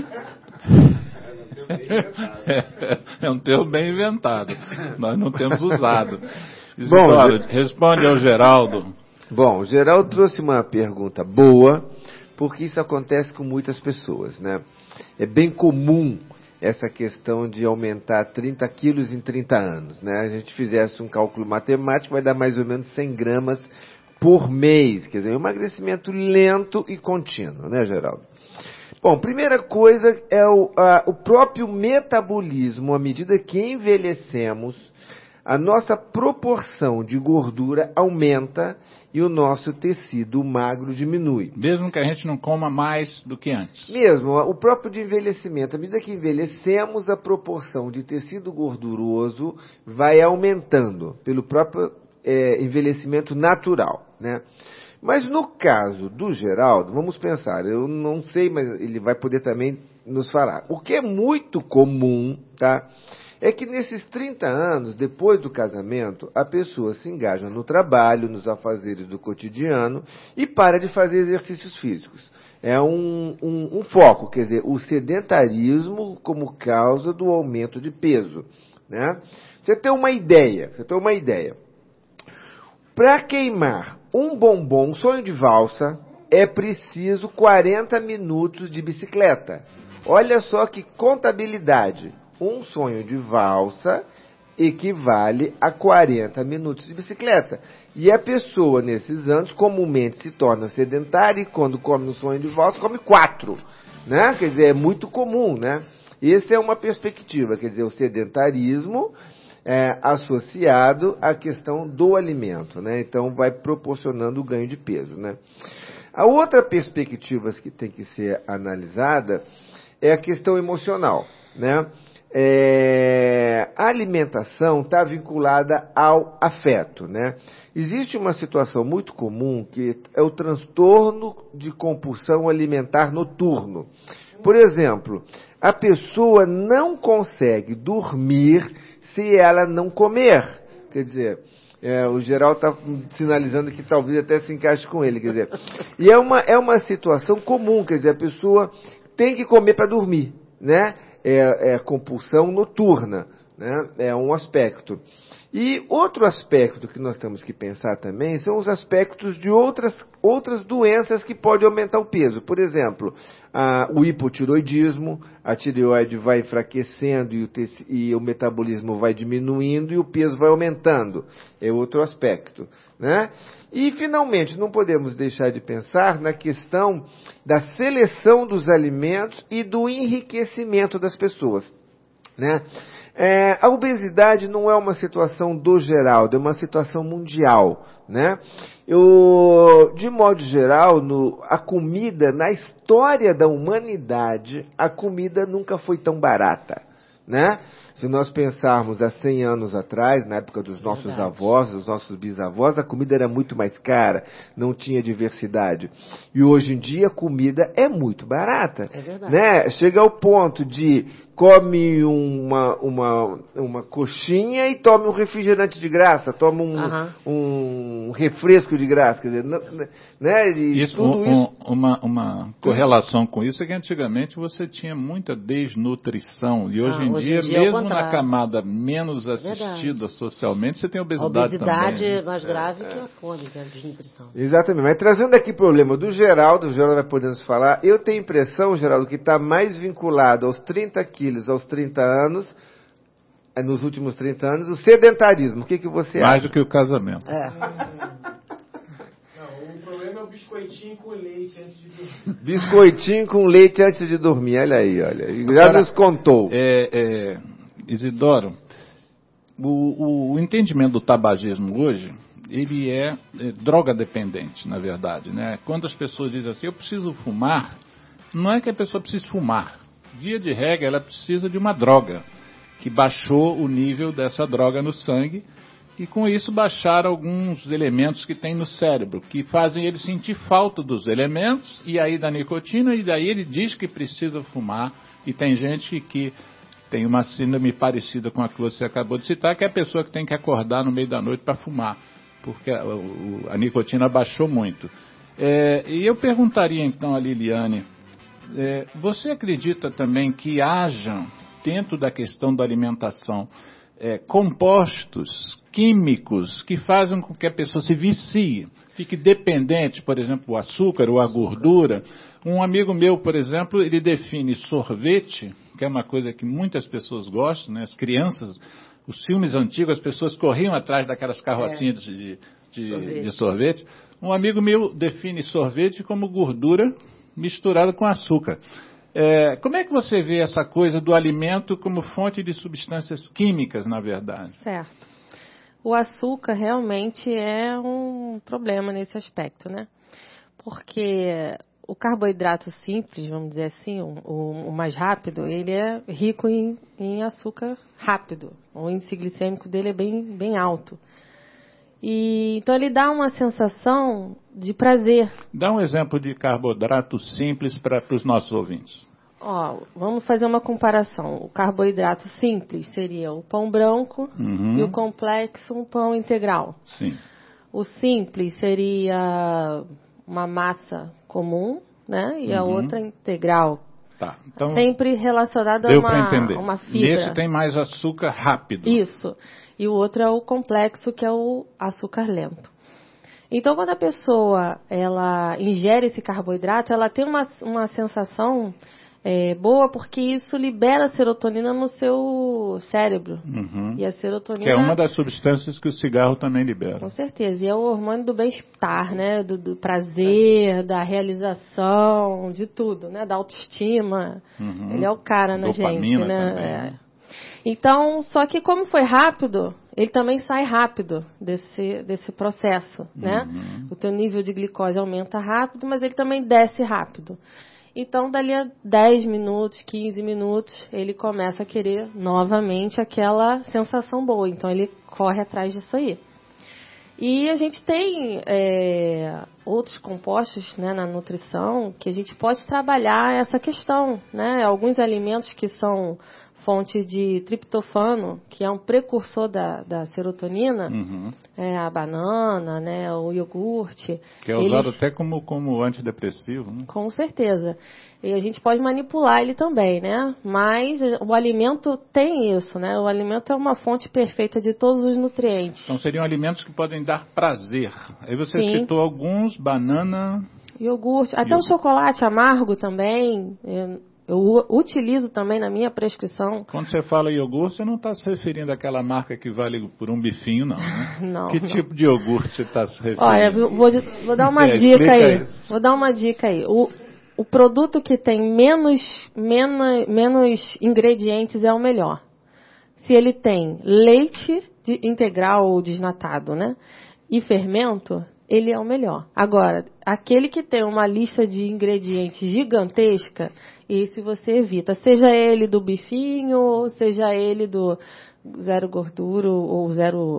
É um termo bem inventado. Nós não temos usado. Isidoro, responde ao Geraldo. Bom, o Geraldo trouxe uma pergunta boa, porque isso acontece com muitas pessoas, né? É bem comum essa questão de aumentar 30 quilos em 30 anos, né? A gente fizesse um cálculo matemático, vai dar mais ou menos 100 gramas por mês, quer dizer, um emagrecimento lento e contínuo, né, Geraldo? Bom, primeira coisa é o próprio metabolismo. À medida que envelhecemos, a nossa proporção de gordura aumenta e o nosso tecido magro diminui. Mesmo que a gente não coma mais do que antes. Mesmo, o próprio de envelhecimento. À medida que envelhecemos, a proporção de tecido gorduroso vai aumentando pelo próprio envelhecimento natural, né? Mas no caso do Geraldo, vamos pensar, eu não sei, mas ele vai poder também nos falar. O que é muito comum, tá? É que nesses 30 anos, depois do casamento, a pessoa se engaja no trabalho, nos afazeres do cotidiano e para de fazer exercícios físicos. É um foco, quer dizer, o sedentarismo como causa do aumento de peso, né? Você tem uma ideia. Para queimar um bombom, um sonho de valsa, é preciso 40 minutos de bicicleta. Olha só que contabilidade. Um sonho de valsa equivale a 40 minutos de bicicleta. E a pessoa, nesses anos, comumente se torna sedentária e quando come um sonho de valsa, come 4. Né? Quer dizer, é muito comum, né? Essa é uma perspectiva, quer dizer, o sedentarismo associado à questão do alimento, né? Então, vai proporcionando o ganho de peso, né? A outra perspectiva que tem que ser analisada é a questão emocional, né? a alimentação está vinculada ao afeto, né? Existe uma situação muito comum que é o transtorno de compulsão alimentar noturno. Por exemplo, a pessoa não consegue dormir se ela não comer. Quer dizer, o Geraldo está sinalizando que talvez até se encaixe com ele. Quer dizer, e é uma situação comum, quer dizer, a pessoa tem que comer para dormir, né? É compulsão noturna, né? É um aspecto. E outro aspecto que nós temos que pensar também são os aspectos de outras doenças que podem aumentar o peso. Por exemplo, o hipotiroidismo, a tireoide vai enfraquecendo e o metabolismo vai diminuindo e o peso vai aumentando. É outro aspecto, né? E, finalmente, não podemos deixar de pensar na questão da seleção dos alimentos e do enriquecimento das pessoas, né? A obesidade não é uma situação do Geraldo, é uma situação mundial, né? De modo geral, a comida, na história da humanidade, a comida nunca foi tão barata, né? Se nós pensarmos há 100 anos atrás, na época dos nossos avós, dos nossos bisavós, a comida era muito mais cara, não tinha diversidade. E hoje em dia a comida é muito barata. É verdade. Né? Chega ao ponto de come uma coxinha e tome um refrigerante de graça, toma um refresco de graça. Quer dizer, né? Uma correlação com isso é que antigamente você tinha muita desnutrição e hoje em dia mesmo na camada menos assistida socialmente, você tem obesidade também. A obesidade é mais grave que a fome, que é a desnutrição. Exatamente. Mas trazendo aqui o problema do Geraldo, o Geraldo vai poder nos falar, eu tenho a impressão, Geraldo, que está mais vinculado aos 30 quilos, aos 30 anos, nos últimos 30 anos, o sedentarismo. O que você acha? Mais do que o casamento. O problema é o biscoitinho com leite antes de dormir. Biscoitinho com leite antes de dormir, olha aí, olha. Já nos contou. Isidoro, o entendimento do tabagismo hoje, ele é droga dependente, na verdade, né? Quando as pessoas dizem assim, eu preciso fumar, não é que a pessoa precise fumar. Via de regra, ela precisa de uma droga, que baixou o nível dessa droga no sangue, e com isso baixaram alguns elementos que tem no cérebro, que fazem ele sentir falta dos elementos, e aí da nicotina, e daí ele diz que precisa fumar, e tem gente que tem uma síndrome parecida com a que você acabou de citar, que é a pessoa que tem que acordar no meio da noite para fumar, porque a nicotina baixou muito. E eu perguntaria então a Liliane, você acredita também que haja, dentro da questão da alimentação, compostos químicos que fazem com que a pessoa se vicie, fique dependente, por exemplo, o açúcar ou a gordura? Um amigo meu, por exemplo, ele define sorvete, que é uma coisa que muitas pessoas gostam, né? As crianças, os filmes antigos, as pessoas corriam atrás daquelas carrocinhas de sorvete. Um amigo meu define sorvete como gordura misturada com açúcar. Como é que você vê essa coisa do alimento como fonte de substâncias químicas, na verdade? Certo. O açúcar realmente é um problema nesse aspecto, né? Porque o carboidrato simples, vamos dizer assim, o mais rápido, ele é rico em açúcar rápido. O índice glicêmico dele é bem alto. Então ele dá uma sensação de prazer. Dá um exemplo de carboidrato simples para os nossos ouvintes. Vamos fazer uma comparação. O carboidrato simples seria o pão branco e o complexo um pão integral. Sim. O simples seria uma massa comum, né? E a outra integral. Tá. Então, sempre relacionada a uma fibra. Nesse tem mais açúcar rápido. Isso. E o outro é o complexo, que é o açúcar lento. Então, quando a pessoa ela ingere esse carboidrato, ela tem uma sensação boa, porque isso libera serotonina no seu cérebro. E a serotonina... Que é uma das substâncias que o cigarro também libera. Com certeza. E é o hormônio do bem-estar, né? Do prazer, da realização, de tudo, né? Da autoestima. Ele é o cara na gente, né? Então, só que como foi rápido, ele também sai rápido desse processo, né? O teu nível de glicose aumenta rápido, mas ele também desce rápido. Então, dali a 10 minutos, 15 minutos, ele começa a querer novamente aquela sensação boa. Então, ele corre atrás disso aí. E a gente tem outros compostos, né, na nutrição que a gente pode trabalhar essa questão, né? Alguns alimentos que são fonte de triptofano, que é um precursor da serotonina, a banana, né, o iogurte. Que é usado até como antidepressivo, né? Com certeza. E a gente pode manipular ele também, né? Mas o alimento tem isso, né? O alimento é uma fonte perfeita de todos os nutrientes. Então seriam alimentos que podem dar prazer. Aí você Sim. citou alguns, banana... Iogurte, até o chocolate amargo também. Eu utilizo também na minha prescrição. Quando você fala iogurte, você não está se referindo àquela marca que vale por um bifinho, não, né? Não. Que tipo de iogurte você está se referindo? Olha, vou dar uma dica aí. Vou dar uma dica aí. O produto que tem menos ingredientes é o melhor. Se ele tem leite integral ou desnatado, né? E fermento, ele é o melhor. Agora, aquele que tem uma lista de ingredientes gigantesca, esse você evita. Seja ele do bifinho, ou seja ele do zero gordura, ou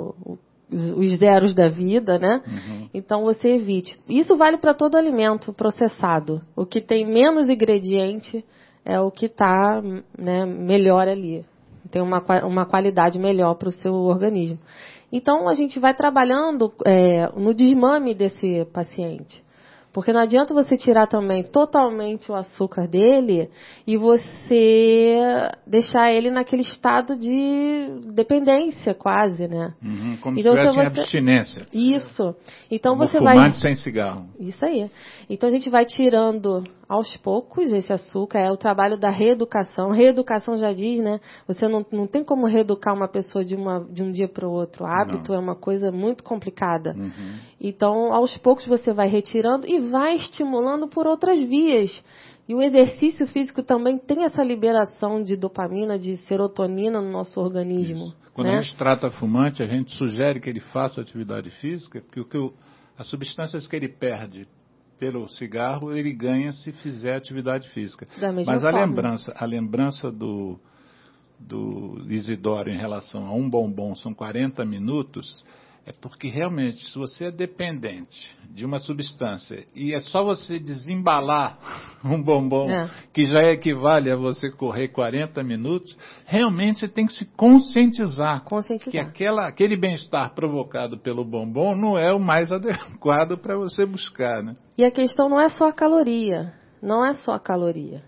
os zeros da vida, né? Então, você evite. Isso vale para todo alimento processado. O que tem menos ingrediente é o que está, né, melhor ali. Tem uma qualidade melhor para o seu organismo. Então, a gente vai trabalhando no desmame desse paciente. Porque não adianta você tirar também totalmente o açúcar dele e você deixar ele naquele estado de dependência quase, né? Como então, se estivesse em abstinência. Isso. Então como você fumante sem cigarro. Isso aí. Então a gente vai tirando aos poucos esse açúcar. É o trabalho da reeducação. Reeducação já diz, né? Você não tem como reeducar uma pessoa de um dia para o outro. O hábito é uma coisa muito complicada. Então, aos poucos você vai retirando e vai estimulando por outras vias. E o exercício físico também tem essa liberação de dopamina, de serotonina no nosso organismo. Isso. Quando né? a gente trata fumante, a gente sugere que ele faça atividade física, porque as substâncias que ele perde pelo cigarro, ele ganha se fizer atividade física. Mas a lembrança do Isidoro em relação a um bombom são 40 minutos, é porque realmente, se você é dependente de uma substância e é só você desembalar um bombom que já equivale a você correr 40 minutos, realmente você tem que se conscientizar. Que aquele bem-estar provocado pelo bombom não é o mais adequado para você buscar, né? E a questão não é só a caloria. Não é só a caloria.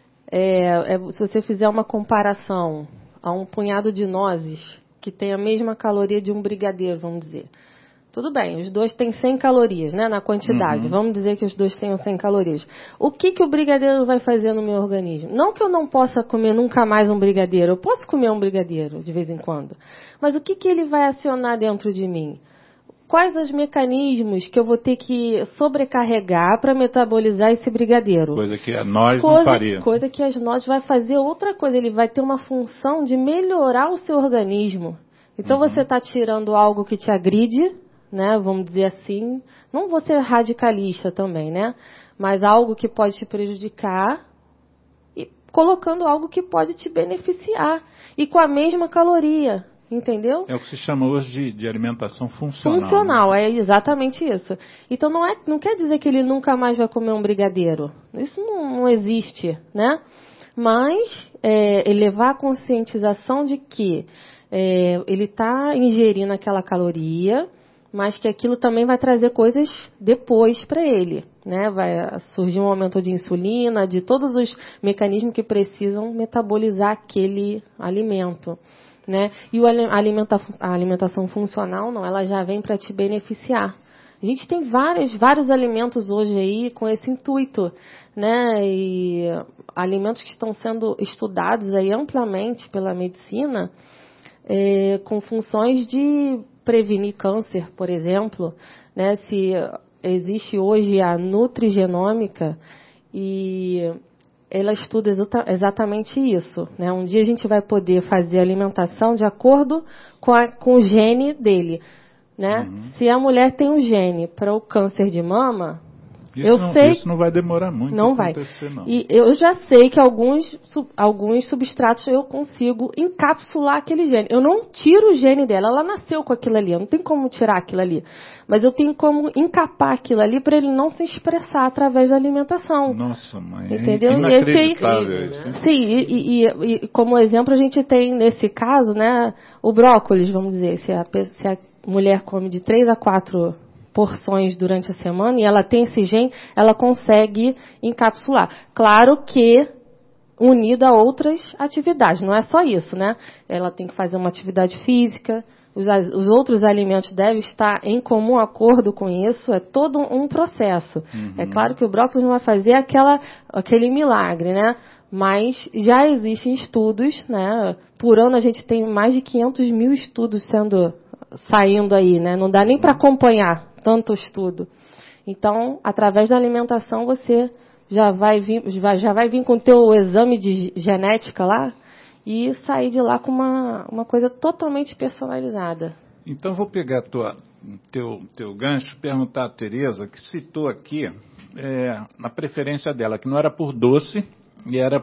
Se você fizer uma comparação a um punhado de nozes que tem a mesma caloria de um brigadeiro, vamos dizer. Tudo bem, os dois têm 100 calorias, né, na quantidade. Vamos dizer que os dois tenham 100 calorias. O que o brigadeiro vai fazer no meu organismo? Não que eu não possa comer nunca mais um brigadeiro. Eu posso comer um brigadeiro de vez em quando. Mas o que ele vai acionar dentro de mim? Quais os mecanismos que eu vou ter que sobrecarregar para metabolizar esse brigadeiro? Coisa que a noz não faria. Coisa que as nozes vai fazer outra coisa. Ele vai ter uma função de melhorar o seu organismo. Então você está tirando algo que te agride, né? Vamos dizer assim. Não vou ser radicalista também, né? Mas algo que pode te prejudicar e colocando algo que pode te beneficiar. E com a mesma caloria. Entendeu? É o que se chama hoje de alimentação funcional. Funcional, né? É exatamente isso. Então não quer dizer que ele nunca mais vai comer um brigadeiro. Isso não existe, né? Mas levar a conscientização de que ele está ingerindo aquela caloria, mas que aquilo também vai trazer coisas depois para ele, né? Vai surgir um aumento de insulina, de todos os mecanismos que precisam metabolizar aquele alimento. Né? E a alimentação funcional, não, ela já vem para te beneficiar. A gente tem vários alimentos hoje aí com esse intuito, né? E alimentos que estão sendo estudados aí amplamente pela medicina, com funções de prevenir câncer, por exemplo, né? Se existe hoje a nutrigenômica e ela estuda exatamente isso, né? Um dia a gente vai poder fazer a alimentação de acordo com o gene dele, né? Se a mulher tem um gene para o câncer de mama, Isso não vai demorar muito. Não vai. Não. E eu já sei que alguns substratos eu consigo encapsular aquele gene. Eu não tiro o gene dela, ela nasceu com aquilo ali, eu não tenho como tirar aquilo ali. Mas eu tenho como encapar aquilo ali para ele não se expressar através da alimentação. Nossa, mãe. Entendeu? Inacreditável isso. Sim, e como exemplo a gente tem nesse caso, né, o brócolis, vamos dizer, se a mulher come de 3 a 4 porções durante a semana e ela tem esse gene, ela consegue encapsular. Claro que unida a outras atividades, não é só isso, né? Ela tem que fazer uma atividade física, os outros alimentos devem estar em comum acordo com isso, é todo um processo. Uhum. É claro que o brócolis não vai fazer aquele milagre, né? Mas já existem estudos, né? Por ano a gente tem mais de 500 mil estudos saindo aí, né? Não dá nem para acompanhar tanto estudo. Então, através da alimentação, você já vai vir com o teu exame de genética lá e sair de lá com uma coisa totalmente personalizada. Então, vou pegar teu gancho e perguntar a Tereza, que citou aqui a preferência dela, que não era por doce e era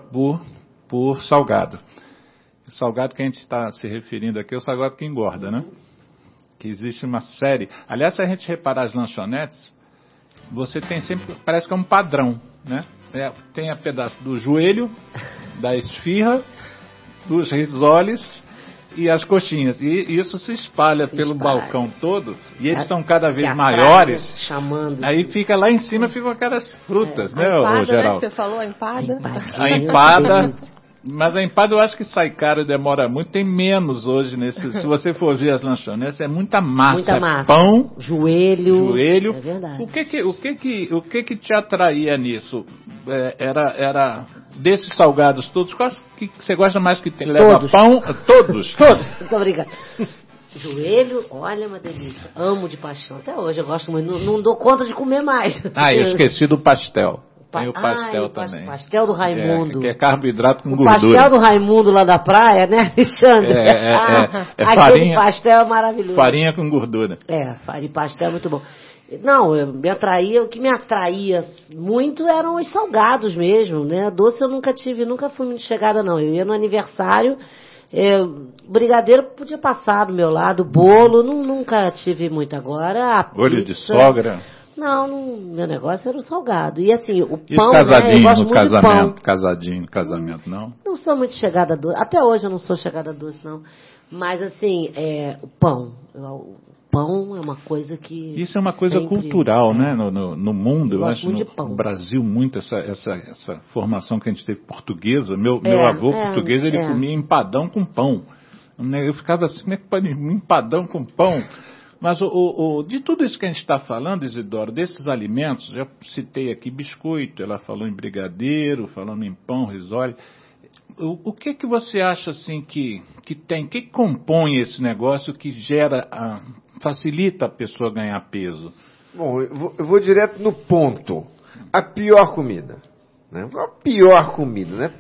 por salgado. O salgado que a gente está se referindo aqui é o salgado que engorda, né? Que existe uma série. Aliás, se a gente reparar as lanchonetes, você tem sempre, parece que é um padrão, né? Tem a pedaço do joelho, da esfirra, dos risoles e as coxinhas. E isso se espalha pelo balcão todo, e eles estão cada vez maiores. Chamando. Aí fica lá em cima, ficam aquelas frutas, né, empada, Geraldo? Né, que você falou, a empada. A empada. Mas a empada eu acho que sai caro e demora muito. Tem menos hoje se você for ver as lanchonetes, é muita massa. Muita massa. Pão, joelho. É verdade. O que te atraía nisso? Era desses salgados todos, quais que você gosta mais que leva pão? Todos. Muito obrigada. Joelho, olha, uma delícia. Amo de paixão. Até hoje eu gosto muito. Não dou conta de comer mais. Eu esqueci do pastel. Tem o pastel também. Pastel do Raimundo. Que é carboidrato com gordura. O pastel do Raimundo lá da praia, né, Alexandre? Aquele pastel é maravilhoso. Farinha com gordura. Farinha e pastel é muito bom. Não, o que me atraía muito eram os salgados mesmo, né? Doce eu nunca fui muito chegada não. Eu ia no aniversário, brigadeiro podia passar do meu lado, bolo, nunca tive muito agora. Olho de sogra. Não, meu negócio era o salgado. E assim, o e pão, casadinho, né? Eu gosto muito de pão. Casamento, não? Não sou muito chegada a doce. Até hoje eu não sou chegada a doce, não. Mas assim, o pão. O pão é uma coisa que... Isso é uma coisa cultural, né? No mundo, eu acho, no Brasil, muito essa formação que a gente teve portuguesa. Meu avô português, ele comia empadão com pão. Eu ficava assim, como é que pode empadão com pão? Mas de tudo isso que a gente está falando, Isidoro, desses alimentos, já citei aqui biscoito, ela falou em brigadeiro, falando em pão, risole. O que você acha assim que tem, que compõe esse negócio que facilita a pessoa ganhar peso? Bom, eu vou direto no ponto. A pior comida. Né? A pior comida, né?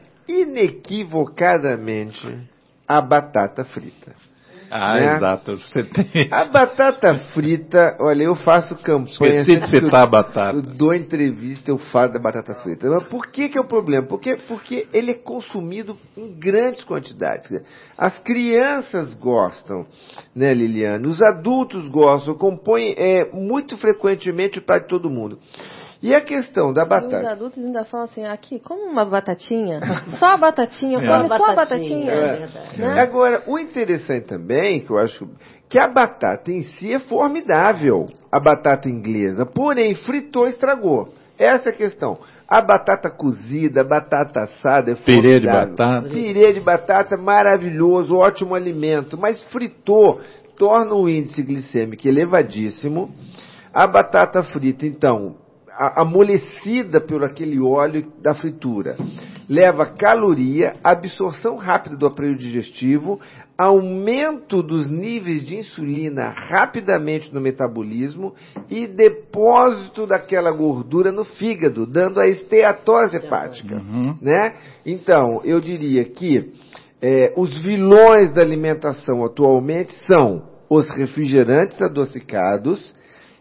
Inequivocadamente, a batata frita. Né? Exato. Você tem... A batata frita, olha, eu faço campanha. Esqueci de citar a batata. Eu dou entrevista, eu falo da batata frita. Mas por que é o problema? Porque ele é consumido em grandes quantidades. As crianças gostam, né, Liliane? Os adultos gostam, compõem muito frequentemente o prato de todo mundo. E a questão da batata? Os adultos ainda falam assim, aqui, come uma batatinha, só a batatinha, come só a batatinha. Né? Agora, o interessante também, que eu acho que a batata em si é formidável, a batata inglesa, porém, fritou, estragou. Essa é a questão. A batata cozida, a batata assada é formidável. Pirê de batata. Pirê de batata, maravilhoso, ótimo alimento, mas fritou, torna o índice glicêmico elevadíssimo. A batata frita, então... amolecida por aquele óleo da fritura, leva caloria, absorção rápida do aparelho digestivo, aumento dos níveis de insulina rapidamente no metabolismo e depósito daquela gordura no fígado, dando a esteatose hepática. Né? Então, eu diria que os vilões da alimentação atualmente são os refrigerantes adocicados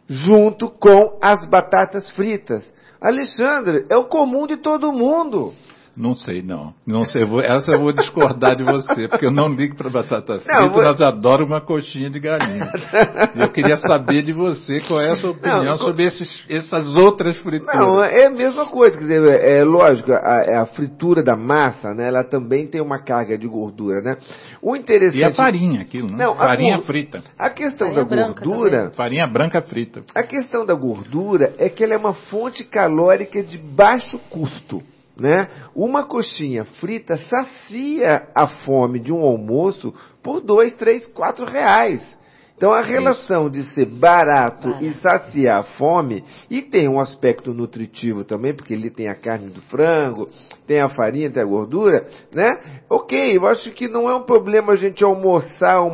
junto com as batatas fritas. Alexandre, é o comum de todo mundo. Não sei, não. Não sei, essa eu vou discordar de você, porque eu não ligo para batata frita, nós adoro uma coxinha de galinha. Eu queria saber de você qual é a sua opinião sobre essas outras frituras. Não, é a mesma coisa, quer dizer, é lógico, a fritura da massa, né, ela também tem uma carga de gordura, né? O interessante... E a farinha, aquilo, né? Não, farinha frita. A questão da gordura... Farinha branca frita. A questão da gordura é que ela é uma fonte calórica de baixo custo. Né? Uma coxinha frita sacia a fome de um almoço por 2, 3, 4 reais. Então a relação de ser barato e saciar a fome, e tem um aspecto nutritivo também, porque ele tem a carne do frango, tem a farinha, tem a gordura, né? Ok, eu acho que não é um problema a gente almoçar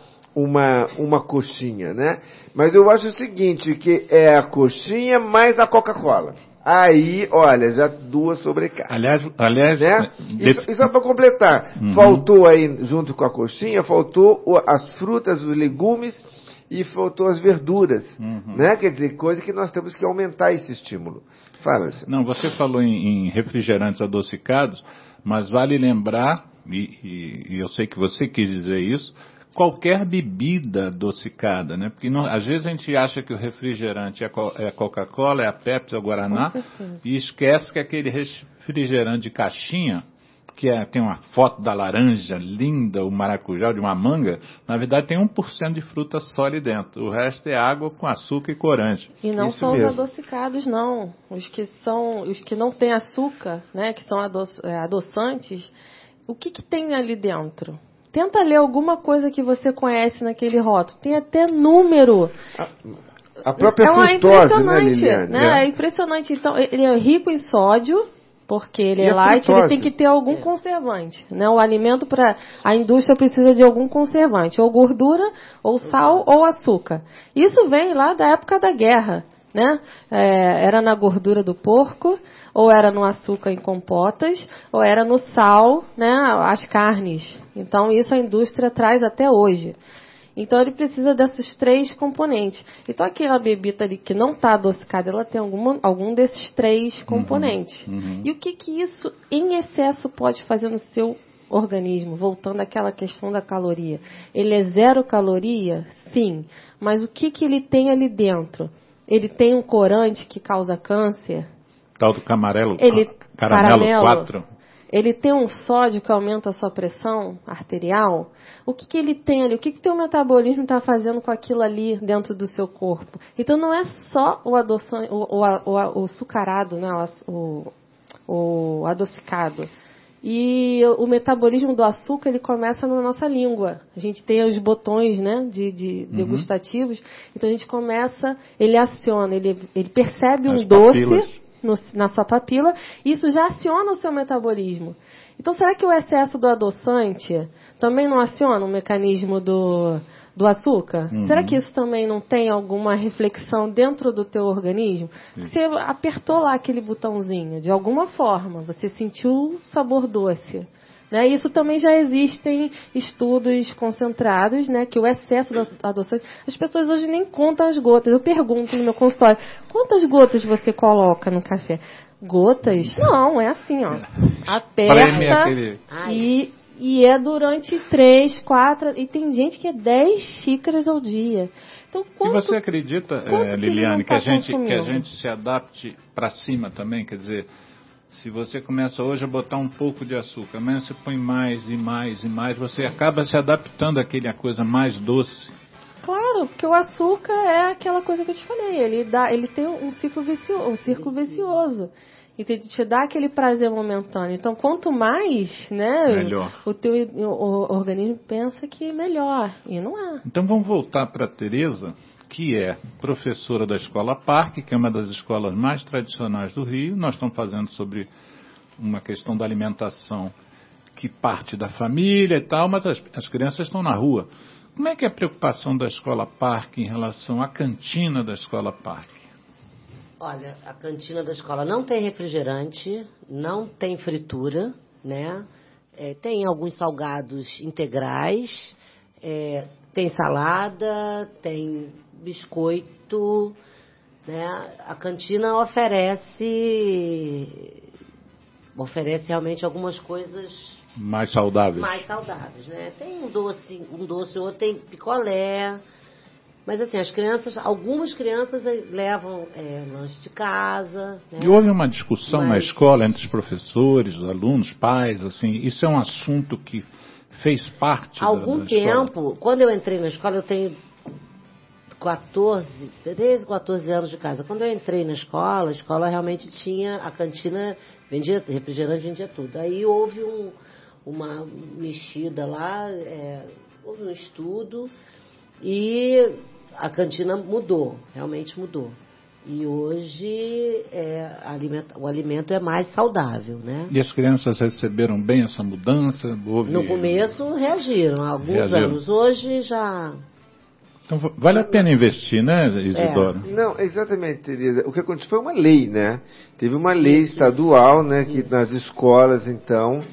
uma coxinha, né? Mas eu acho o seguinte, que é a coxinha mais a Coca-Cola. Aí, olha, já 2 sobrecargas. Aliás, né? E só para completar, faltou aí, junto com a coxinha, faltou as frutas, os legumes e faltou as verduras, né? Quer dizer, coisa que nós temos que aumentar esse estímulo. Fala, assim. Não, você falou em refrigerantes adocicados, mas vale lembrar, e eu sei que você quis dizer isso, qualquer bebida adocicada, né? Porque às vezes a gente acha que o refrigerante é a Coca-Cola, é a Pepsi, é o Guaraná, e esquece que aquele refrigerante de caixinha, que tem uma foto da laranja linda, o maracujá, de uma manga, na verdade tem 1% de fruta só ali dentro. O resto é água com açúcar e corante. E não Isso são mesmo. os adocicados, não. Os que não têm açúcar, né? Que são adoçantes. O que tem ali dentro? Tenta ler alguma coisa que você conhece naquele rótulo. Tem até número. A própria frutose, né, impressionante, Liliane? né? É impressionante. Então, ele é rico em sódio, porque ele é light, ele tem que ter algum conservante. Né? O alimento a indústria precisa de algum conservante, ou gordura, ou sal, ou açúcar. Isso vem lá da época da guerra. Né? Era na gordura do porco, ou era no açúcar em compotas, ou era no sal, né? As carnes. Então isso a indústria traz até hoje. Então ele precisa desses 3 componentes. Então aquela bebida ali que não está adocicada, ela tem algum desses 3 componentes. E o que isso em excesso pode fazer no seu organismo? Voltando àquela questão da caloria. Ele é 0 caloria? Sim. Mas o que ele tem ali dentro? Ele tem um corante que causa câncer. Tal do caramelo 4. Ele tem um sódio que aumenta a sua pressão arterial. O que ele tem ali? O que teu metabolismo está fazendo com aquilo ali dentro do seu corpo? Então não é só o adoçante, o açucarado, né? o adocicado. E o metabolismo do açúcar, ele começa na nossa língua. A gente tem os botões, né, de degustativos. Então a gente começa, ele aciona, ele percebe um doce na sua papila, e isso já aciona o seu metabolismo. Então será que o excesso do adoçante também não aciona o mecanismo do açúcar? Será que isso também não tem alguma reflexão dentro do teu organismo? Você apertou lá aquele botãozinho, de alguma forma, você sentiu o sabor doce. Né? Isso também já existem estudos concentrados, né, que o excesso do adoçante... As pessoas hoje nem contam as gotas. Eu pergunto no meu consultório, quantas gotas você coloca no café? Gotas? Não, é assim, ó. Aperta e é durante 3, 4... E tem gente que é 10 xícaras ao dia. Então, e você acredita, Liliane, que a gente se adapte para cima também? Quer dizer, se você começa hoje a botar um pouco de açúcar, amanhã você põe mais e mais e mais, você acaba se adaptando àquela coisa mais doce. Claro, porque o açúcar é aquela coisa que eu te falei, ele tem um círculo vicioso. E te dá aquele prazer momentâneo. Então, quanto mais, né, melhor. o teu organismo pensa que melhor. E não é. Então, vamos voltar para a Tereza, que é professora da Escola Parque, que é uma das escolas mais tradicionais do Rio. Nós estamos fazendo sobre uma questão da alimentação que parte da família e tal, mas as crianças estão na rua. Como é que é a preocupação da Escola Parque em relação à cantina da Escola Parque? Olha, a cantina da escola não tem refrigerante, não tem fritura, né? Tem alguns salgados integrais, Tem salada, tem biscoito, né? A cantina oferece realmente algumas coisas mais saudáveis. Né? Tem um doce, outro tem picolé. Mas assim, algumas crianças levam lanche de casa. Né? E houve uma discussão na escola entre os professores, os alunos, pais, assim, isso é um assunto que fez parte há algum tempo, escola. Quando eu entrei na escola, eu tenho 13, 14 anos de casa. Quando eu entrei na escola, a escola realmente tinha, a cantina vendia refrigerante, vendia tudo. Aí houve uma mexida lá, houve um estudo e a cantina mudou, realmente mudou. E hoje o alimento é mais saudável, né? E as crianças receberam bem essa mudança? No começo reagiram, há alguns anos. Hoje já... Então vale a pena investir, né, Isidoro? Não, exatamente, Teresa. O que aconteceu foi uma lei, né? Teve uma lei estadual, né, que nas escolas, então,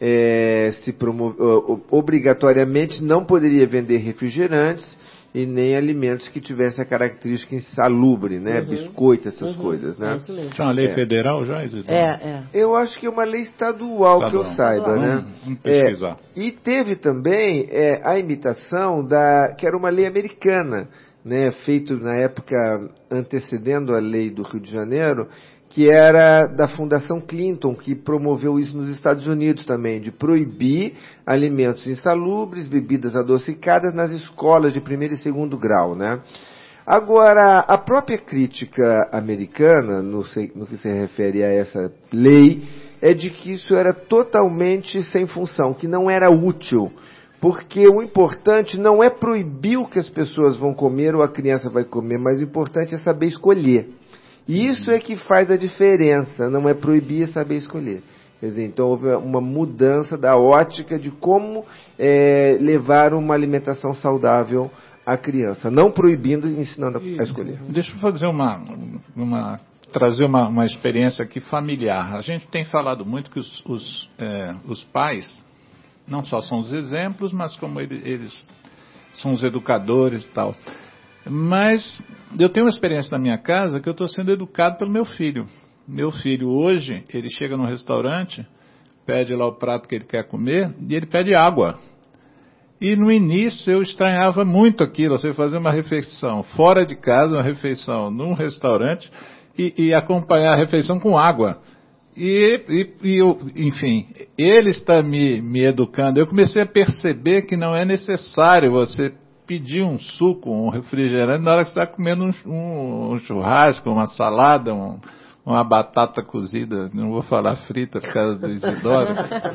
obrigatoriamente não poderia vender refrigerantes e nem alimentos que tivessem a característica insalubre, né? Biscoito, essas coisas, né? É isso mesmo. Tinha uma lei federal já, Isidoro? Eu acho que é uma lei estadual. Que eu saiba, né? Vamos pesquisar. E teve também a imitação que era uma lei americana, né? Feito na época antecedendo a lei do Rio de Janeiro, que era da Fundação Clinton, que promoveu isso nos Estados Unidos também, de proibir alimentos insalubres, bebidas adocicadas nas escolas de primeiro e segundo grau, né? Agora, a própria crítica americana, no que se refere a essa lei, é de que isso era totalmente sem função, que não era útil, porque o importante não é proibir o que as pessoas vão comer ou a criança vai comer, mas o importante é saber escolher. E isso é que faz a diferença, não é proibir, é saber escolher. Quer dizer, então houve uma mudança da ótica de como levar uma alimentação saudável à criança, não proibindo e ensinando a escolher. Deixa eu fazer trazer uma experiência aqui familiar. A gente tem falado muito que os pais não só são os exemplos, mas como eles são os educadores e tal. Mas eu tenho uma experiência na minha casa que eu estou sendo educado pelo meu filho. Meu filho hoje, ele chega no restaurante, pede lá o prato que ele quer comer e ele pede água. E no início eu estranhava muito aquilo, você fazer uma refeição fora de casa, uma refeição num restaurante e acompanhar a refeição com água. Enfim, ele está me educando. Eu comecei a perceber que não é necessário você pedir um suco, um refrigerante na hora que você está comendo um churrasco, uma salada, uma batata cozida, não vou falar frita por causa do Isidoro.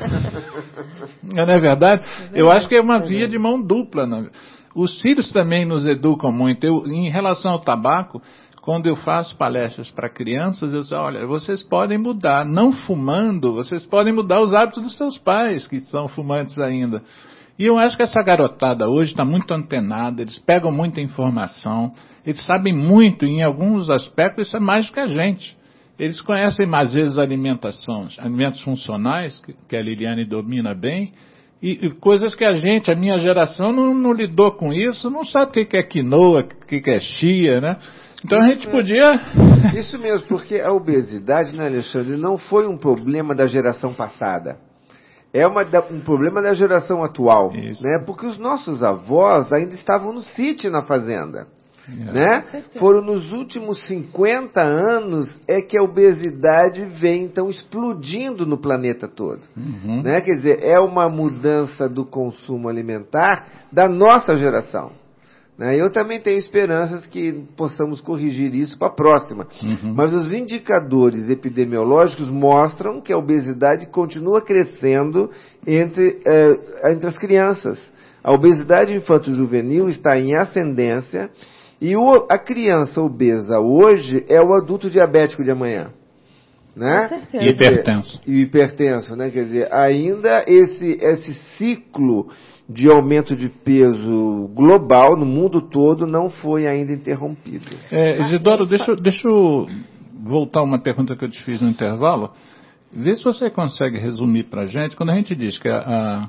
Não é verdade? Eu acho que é uma via de mão dupla. Né? Os filhos também nos educam muito. Em relação ao tabaco, quando eu faço palestras para crianças, eu digo, olha, vocês podem mudar, não fumando, vocês podem mudar os hábitos dos seus pais, que são fumantes ainda. E eu acho que essa garotada hoje está muito antenada, eles pegam muita informação, eles sabem muito, em alguns aspectos, isso é mais do que a gente. Eles conhecem, às vezes, alimentos funcionais, que a Liliane domina bem, e coisas que a minha geração, não lidou com isso, não sabe o que é quinoa, o que é chia, né? Então a gente podia... Isso mesmo, porque a obesidade, né, Alexandre, não foi um problema da geração passada. É um problema da geração atual, né? Porque os nossos avós ainda estavam no sítio, na fazenda. Né? Foram nos últimos 50 anos que a obesidade vem então explodindo no planeta todo. Né? Quer dizer, é uma mudança do consumo alimentar da nossa geração. Né? Eu também tenho esperanças que possamos corrigir isso para a próxima. Mas os indicadores epidemiológicos mostram que a obesidade continua crescendo entre as crianças. A obesidade infanto-juvenil está em ascendência. E a criança obesa hoje é o adulto diabético de amanhã. Né? E hipertenso. E hipertenso, né? Quer dizer, ainda esse ciclo de aumento de peso global no mundo todo não foi ainda interrompido. Isidoro, deixa eu voltar uma pergunta que eu te fiz no intervalo. Vê se você consegue resumir para a gente. Quando a gente diz que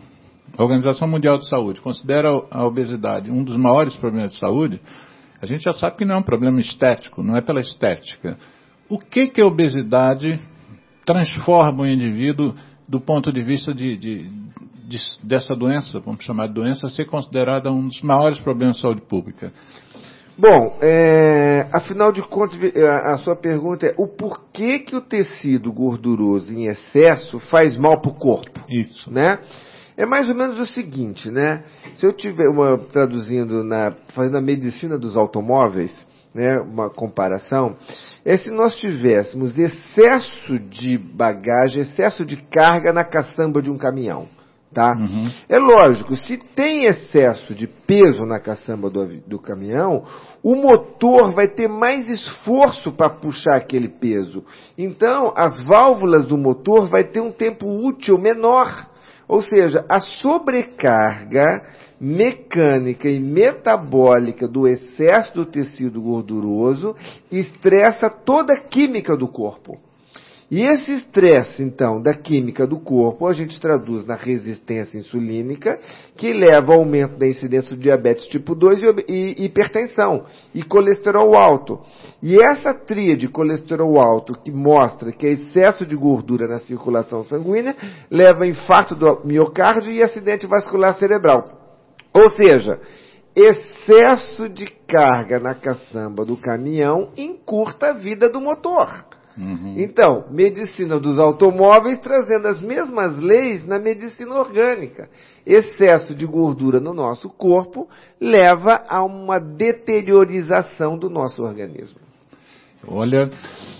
a Organização Mundial de Saúde considera a obesidade um dos maiores problemas de saúde, a gente já sabe que não é um problema estético, não é pela estética. O que a obesidade transforma o indivíduo do ponto de vista dessa doença, vamos chamar de doença, ser considerada um dos maiores problemas de saúde pública? Bom, afinal de contas, a sua pergunta é o porquê que o tecido gorduroso em excesso faz mal para o corpo? Isso. Né? É mais ou menos o seguinte, né? Se eu tiver fazendo a medicina dos automóveis, né, uma comparação, se nós tivéssemos excesso de bagagem, excesso de carga na caçamba de um caminhão, tá? Uhum. É lógico, se tem excesso de peso na caçamba do caminhão, o motor vai ter mais esforço para puxar aquele peso. Então, as válvulas do motor vai ter um tempo útil menor. Ou seja, a sobrecarga mecânica e metabólica do excesso do tecido gorduroso estressa toda a química do corpo. E esse estresse, então, da química do corpo, a gente traduz na resistência insulínica, que leva ao aumento da incidência de diabetes tipo 2 e hipertensão, e colesterol alto. E essa tríade colesterol alto, que mostra que é excesso de gordura na circulação sanguínea, leva a infarto do miocárdio e acidente vascular cerebral. Ou seja, excesso de carga na caçamba do caminhão encurta a vida do motor. Uhum. Então, medicina dos automóveis trazendo as mesmas leis na medicina orgânica. Excesso de gordura no nosso corpo leva a uma deteriorização do nosso organismo. Olha,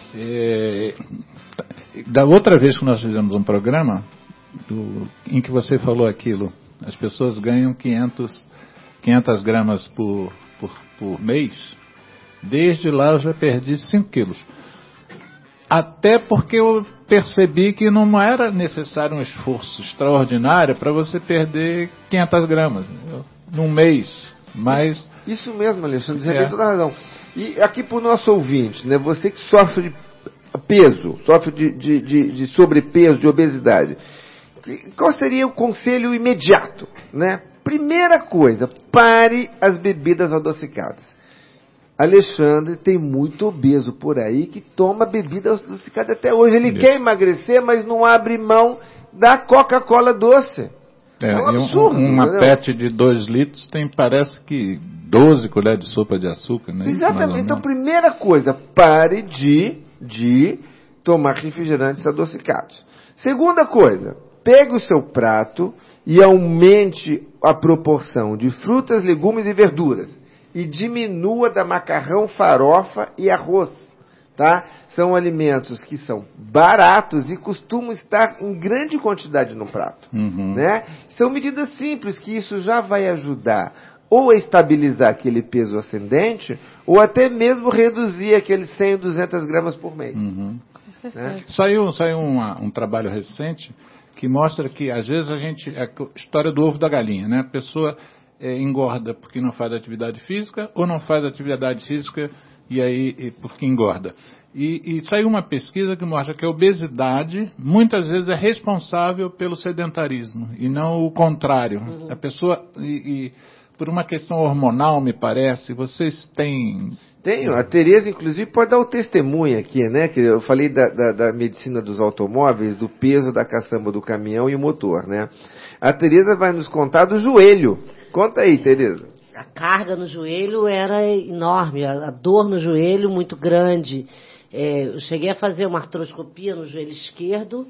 da outra vez que nós fizemos um programa em que você falou aquilo, as pessoas ganham 500 gramas por mês, desde lá eu já perdi 5 quilos. Até porque eu percebi que não era necessário um esforço extraordinário para você perder 500 gramas num mês. Mas isso mesmo, Alexandre, você tem toda a razão. E aqui para o nosso ouvinte, né, você que sofre de peso, sofre de sobrepeso, de obesidade, qual seria o conselho imediato? Né? Primeira coisa, pare as bebidas adocicadas. Alexandre tem muito obeso por aí que toma bebida adocicada até hoje. Ele quer emagrecer, mas não abre mão da Coca-Cola doce. É um absurdo. Uma PET de 2 litros tem, parece que 12 colheres de sopa de açúcar, né? Exatamente. Então, primeira coisa, pare de tomar refrigerantes adocicados. Segunda coisa, pegue o seu prato e aumente a proporção de frutas, legumes e verduras. E diminua da macarrão, farofa e arroz, tá? São alimentos que são baratos e costumam estar em grande quantidade no prato, né? São medidas simples que isso já vai ajudar ou a estabilizar aquele peso ascendente ou até mesmo reduzir aqueles 100 ou 200 gramas por mês. Né? Saiu um trabalho recente que mostra que às vezes a história do ovo da galinha, né? A pessoa engorda porque não faz atividade física ou não faz atividade física porque engorda. E saiu uma pesquisa que mostra que a obesidade muitas vezes é responsável pelo sedentarismo e não o contrário. A pessoa, por uma questão hormonal, me parece, vocês têm... Tenho. A Tereza, inclusive, pode dar o testemunho aqui, né? Que eu falei da medicina dos automóveis, do peso da caçamba do caminhão e o motor, né? A Tereza vai nos contar do joelho. Conta aí, Tereza. A carga no joelho era enorme, a dor no joelho muito grande. Eu cheguei a fazer uma artroscopia no joelho esquerdo,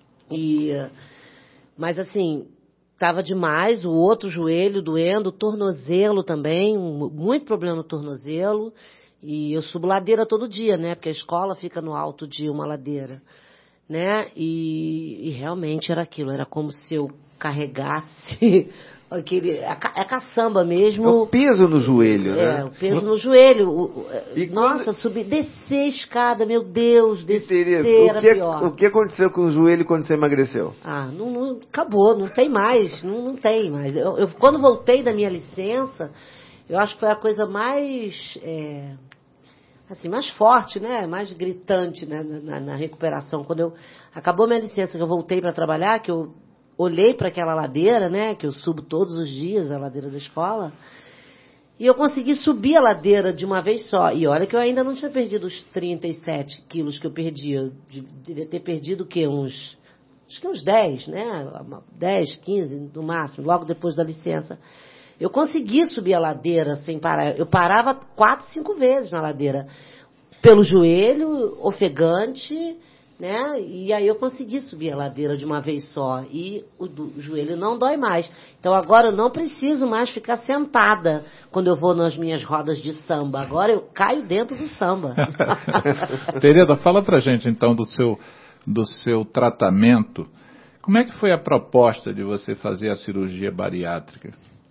mas assim, estava demais, o outro joelho doendo, o tornozelo também, muito problema no tornozelo. E eu subo ladeira todo dia, né? Porque a escola fica no alto de uma ladeira, né? E realmente era aquilo, era como se eu carregasse... a caçamba mesmo. O peso no joelho, né? O peso no joelho. Nossa, subir, descer a escada, meu Deus, descer era pior. O que aconteceu com o joelho quando você emagreceu? Não acabou, não tem mais, não tem mais. Eu quando voltei da minha licença, eu acho que foi a coisa mais, mais forte, né? Mais gritante, né? Na recuperação. Quando acabou minha licença, que eu voltei para trabalhar, que eu olhei para aquela ladeira, né, que eu subo todos os dias, a ladeira da escola, e eu consegui subir a ladeira de uma vez só. E olha que eu ainda não tinha perdido os 37 quilos que eu perdi. Eu devia ter perdido o quê? Acho que uns 10, né? 10, 15 no máximo, logo depois da licença. Eu consegui subir a ladeira sem parar. Eu parava 4, 5 vezes na ladeira. Pelo joelho, ofegante, né? E aí eu consegui subir a ladeira de uma vez só. E o joelho não dói mais. Então agora eu não preciso mais ficar sentada quando eu vou nas minhas rodas de samba. Agora eu caio dentro do samba. Tereza, fala pra gente então do seu tratamento. Como é que foi a proposta de você fazer a cirurgia bariátrica?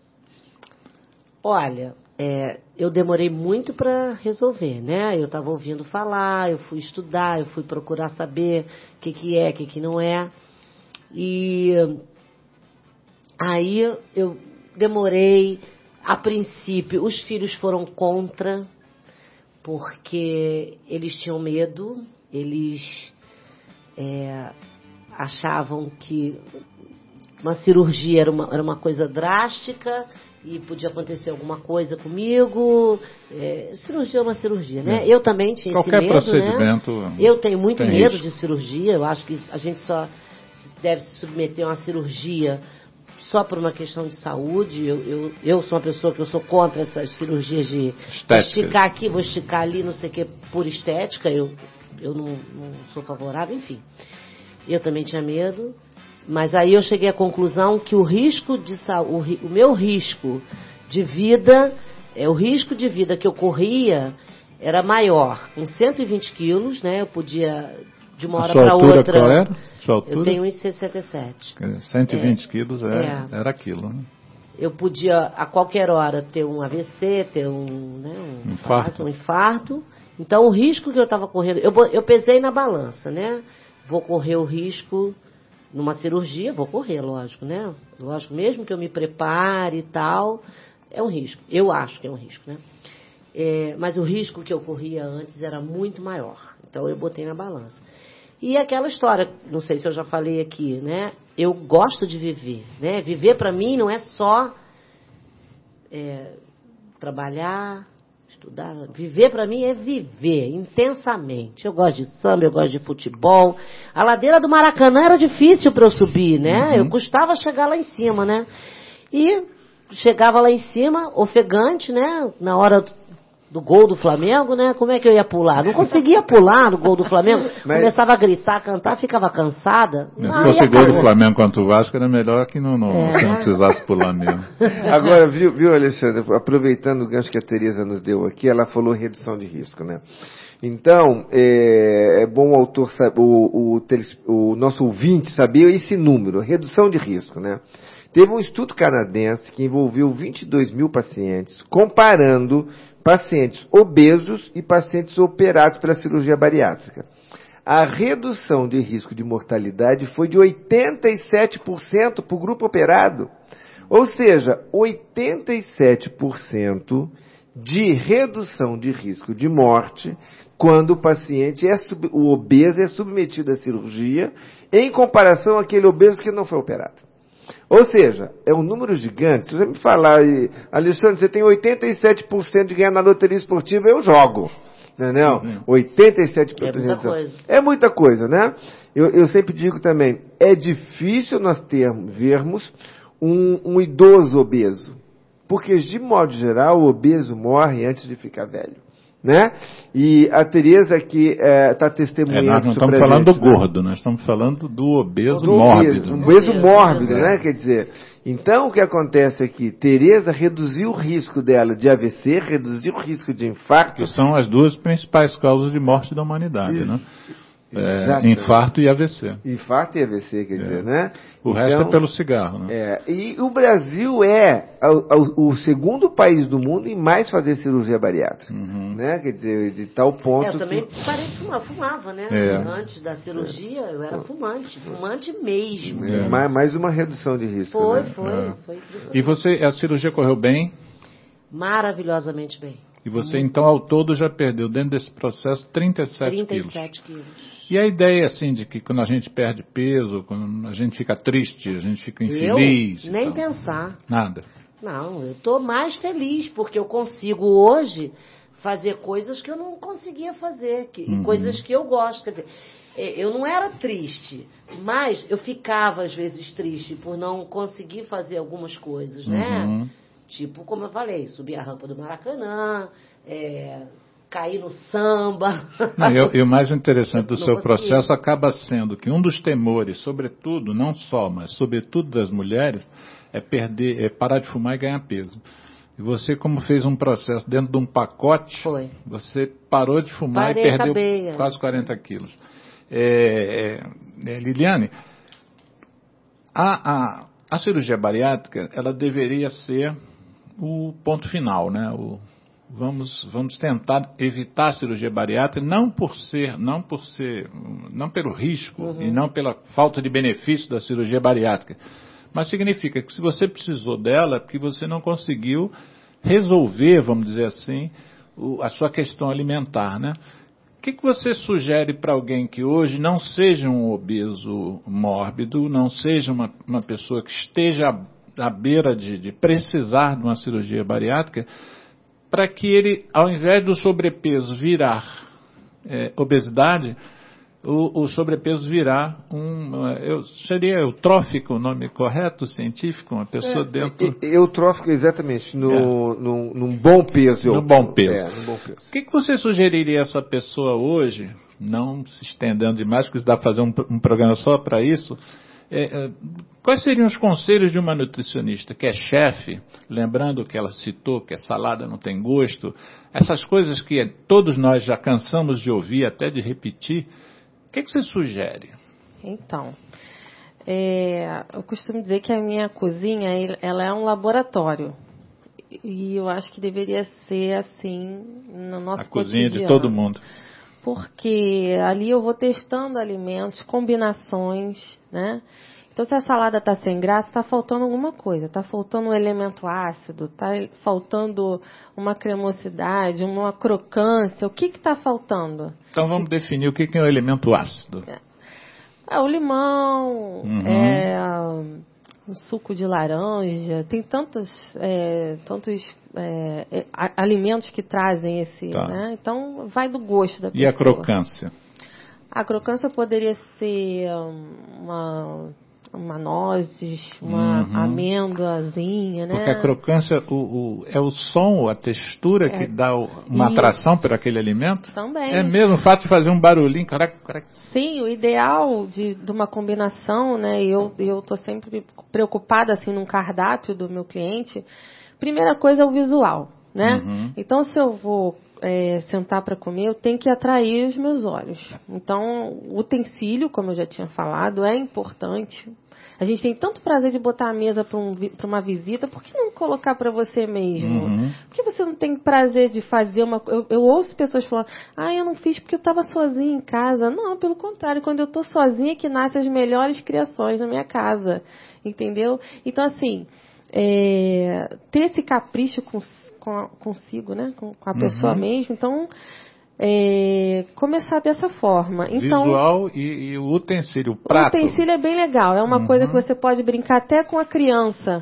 Olha, eu demorei muito para resolver, né? Eu estava ouvindo falar, eu fui estudar, eu fui procurar saber o que é, o que não é. E aí eu demorei. A princípio, os filhos foram contra, porque eles tinham medo, eles achavam que uma cirurgia era uma coisa drástica e podia acontecer alguma coisa comigo. Cirurgia é uma cirurgia, né? Eu também tinha Qualquer esse medo, procedimento, né? Eu tenho muito medo risco de cirurgia. Eu acho que a gente só deve se submeter a uma cirurgia só por uma questão de saúde. Eu sou uma pessoa que eu sou contra essas cirurgias de esticar aqui, vou esticar ali, não sei o que, por estética. Eu não sou favorável, enfim. Eu também tinha medo. Mas aí eu cheguei à conclusão que o risco de saúde, o meu risco de vida, o risco de vida que eu corria era maior. Com 120 quilos, né? Eu podia, de uma hora para outra... Qual era? Sua altura? Eu tenho 1,67. 120 quilos era aquilo, né? Eu podia, a qualquer hora, ter um AVC, ter um infarto. Então, o risco que eu estava correndo... Eu pesei na balança, né? Vou correr o risco... Numa cirurgia, vou correr, lógico, né? Lógico, mesmo que eu me prepare e tal, é um risco. Eu acho que é um risco, né? Mas o risco que eu corria antes era muito maior. Então, eu botei na balança. E aquela história, não sei se eu já falei aqui, né? Eu gosto de viver, né? Viver, para mim, não é só trabalhar... Estudar, viver para mim é viver intensamente. Eu gosto de samba, eu gosto de futebol. A ladeira do Maracanã era difícil para eu subir, né? Eu custava chegar lá em cima, né? E chegava lá em cima, ofegante, né? Na hora do gol do Flamengo, né? Como é que eu ia pular? Não conseguia pular no gol do Flamengo. Começava a gritar, cantar, ficava cansada. Mas se fosse gol do Flamengo contra o Vasco, era melhor que você não precisasse pular mesmo. Agora, viu, Alexandre, aproveitando o gancho que a Tereza nos deu aqui, ela falou redução de risco, né? Então, é bom o autor, o nosso ouvinte saber esse número, redução de risco, né? Teve um estudo canadense que envolveu 22 mil pacientes, comparando pacientes obesos e pacientes operados pela cirurgia bariátrica. A redução de risco de mortalidade foi de 87% para o grupo operado. Ou seja, 87% de redução de risco de morte quando o paciente o obeso é submetido à cirurgia em comparação àquele obeso que não foi operado. Ou seja, é um número gigante. Se você me falar, Alexandre, você tem 87% de ganhar na loteria esportiva, eu jogo. Entendeu? 87%. É muita coisa. É muita coisa, né? Eu sempre digo também, é difícil nós vermos um idoso obeso. Porque, de modo geral, o obeso morre antes de ficar velho. Né? E a Tereza aqui está testemunhando nós não isso estamos falando do gordo, nós estamos falando do obeso mórbido. Um obeso mórbido, né? Quer dizer, então o que acontece aqui? Tereza reduziu o risco dela de AVC, reduziu o risco de infarto. Que são as duas principais causas de morte da humanidade, né? Infarto e AVC. Infarto e AVC, quer dizer, né? O resto é pelo cigarro, né? E o Brasil é o segundo país do mundo em mais fazer cirurgia bariátrica, né? Quer dizer, de tal ponto... Eu também parei de fumar, fumava, né? Antes da cirurgia, eu era fumante mesmo. Mais uma redução de risco, Foi. E a cirurgia correu bem? Maravilhosamente bem. E você, então, ao todo, já perdeu, dentro desse processo, 37 quilos. 37 quilos. E a ideia, assim, de que quando a gente perde peso, quando a gente fica triste, a gente fica infeliz... Nem pensar. Nada. Não, eu estou mais feliz, porque eu consigo hoje fazer coisas que eu não conseguia fazer, coisas que eu gosto. Quer dizer, eu não era triste, mas eu ficava, às vezes, triste por não conseguir fazer algumas coisas, né? Tipo, como eu falei, subir a rampa do Maracanã, cair no samba. Não, e o mais interessante do seu processo acaba sendo que um dos temores, sobretudo, não só, mas sobretudo das mulheres, é parar de fumar e ganhar peso. E você, como fez um processo dentro de um pacote, você parou de fumar e perdeu quase 40 quilos. Liliane, a cirurgia bariátrica, ela deveria ser o ponto final, né? Vamos tentar evitar a cirurgia bariátrica, não pelo risco e não pela falta de benefício da cirurgia bariátrica, mas significa que se você precisou dela, é porque você não conseguiu resolver, vamos dizer assim, a sua questão alimentar, né? O que você sugere para alguém que hoje não seja um obeso mórbido, não seja uma pessoa que esteja à beira de precisar de uma cirurgia bariátrica, para que ele, ao invés do sobrepeso virar obesidade, o sobrepeso virar seria eutrófico o nome correto, científico, uma pessoa dentro... Eutrófico, exatamente, num bom peso. No bom peso. No bom peso. O que você sugeriria a essa pessoa hoje, não se estendendo demais, porque dá para fazer um programa só para isso, quais seriam os conselhos de uma nutricionista que é chefe, lembrando que ela citou que a salada não tem gosto, essas coisas que todos nós já cansamos de ouvir, até de repetir, o que você sugere? Então, eu costumo dizer que a minha cozinha, ela é um laboratório. E eu acho que deveria ser assim no nosso cotidiano. A cozinha de todo mundo. Porque ali eu vou testando alimentos, combinações, né? Então, se a salada está sem graça, está faltando alguma coisa. Está faltando um elemento ácido, está faltando uma cremosidade, uma crocância. O que está faltando? Então, vamos definir o que é o elemento ácido. O limão, o suco de laranja. Tem tantos alimentos que trazem esse... Tá. Né? Então, vai do gosto da pessoa. E a crocância? A crocância poderia ser uma nozes, uma amêndoazinha, né? Porque a crocância é o som, a textura que dá uma atração por aquele alimento? Também. É mesmo o fato de fazer um barulhinho, caraca. Sim, o ideal de uma combinação, né? Eu estou sempre preocupada assim num cardápio do meu cliente. Primeira coisa é o visual, né? Então, se eu vou sentar para comer, eu tenho que atrair os meus olhos. Então, o utensílio, como eu já tinha falado, é importante. A gente tem tanto prazer de botar a mesa para uma visita, por que não colocar para você mesmo? Por que você não tem prazer de fazer uma... Eu ouço pessoas falando, eu não fiz porque eu estava sozinha em casa. Não, pelo contrário, quando eu estou sozinha é que nascem as melhores criações na minha casa, entendeu? Então, assim, ter esse capricho consigo, né? Com a pessoa mesmo. Então, começar dessa forma. Então, visual e o utensílio, o prato. O utensílio é bem legal. É uma coisa que você pode brincar até com a criança,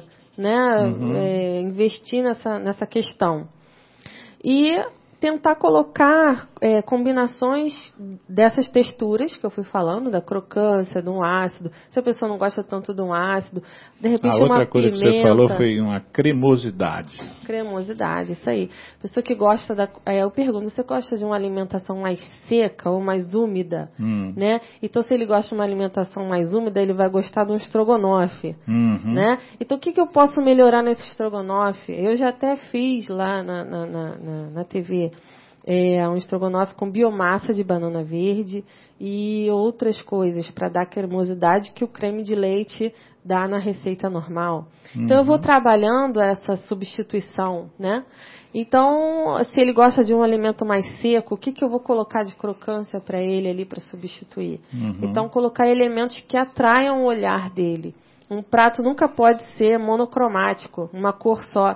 né? Investir nessa questão. E tentar colocar combinações dessas texturas que eu fui falando, da crocância, de um ácido. Se a pessoa não gosta tanto de um ácido, de repente uma outra coisa pimenta. Que você falou foi uma cremosidade. Cremosidade, isso aí. Pessoa que gosta eu pergunto, você gosta de uma alimentação mais seca ou mais úmida? Né? Então, se ele gosta de uma alimentação mais úmida, ele vai gostar de um estrogonofe. Né? Então, o que eu posso melhorar nesse estrogonofe? Eu já até fiz lá na TV um estrogonofe com biomassa de banana verde e outras coisas para dar cremosidade que o creme de leite dá na receita normal. Então, eu vou trabalhando essa substituição, né? Então, se ele gosta de um alimento mais seco, o que eu vou colocar de crocância para ele ali para substituir? Então, colocar elementos que atraiam o olhar dele. Um prato nunca pode ser monocromático, uma cor só.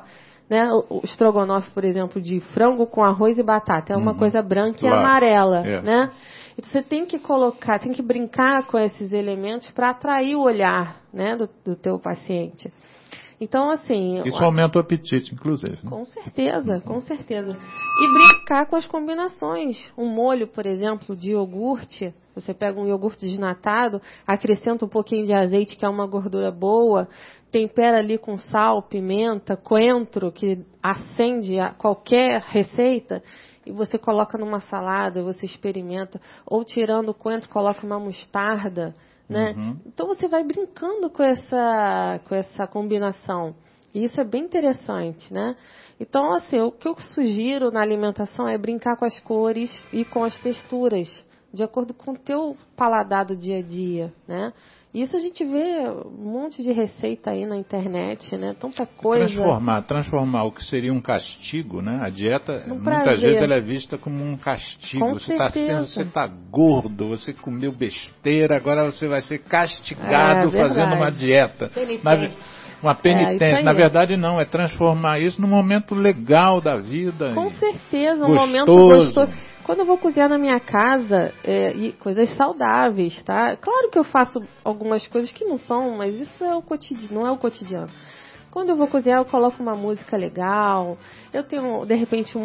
né? O estrogonofe, por exemplo, de frango com arroz e batata. É uma coisa branca e amarela, né? Então, você tem que colocar, tem que brincar com esses elementos para atrair o olhar, né, do teu paciente. Então, assim... Isso aumenta o apetite, inclusive. Né? Com certeza, com certeza. E brincar com as combinações. Um molho, por exemplo, de iogurte. Você pega um iogurte desnatado, acrescenta um pouquinho de azeite, que é uma gordura boa, tempera ali com sal, pimenta, coentro, que acende qualquer receita, e você coloca numa salada, você experimenta. Ou tirando o coentro, coloca uma mostarda, né? Então você vai brincando com essa combinação. E isso é bem interessante, né? Então, assim, o que eu sugiro na alimentação é brincar com as cores e com as texturas, de acordo com o teu paladar do dia a dia, né? Isso a gente vê um monte de receita aí na internet, né? Tanta coisa. Transformar o que seria um castigo, né? A dieta, Um muitas prazer. vezes ela é vista como um castigo. Com você certeza. está gordo, você comeu besteira, agora você vai ser castigado fazendo uma dieta. Uma penitência. Na verdade, não, é transformar isso num momento legal da vida. Com certeza, um gostoso. momento gostoso. Quando eu vou cozinhar na minha casa, e coisas saudáveis, tá? Claro que eu faço algumas coisas que não são, mas isso é não é o cotidiano. Quando eu vou cozinhar, eu coloco uma música legal, eu tenho, de repente,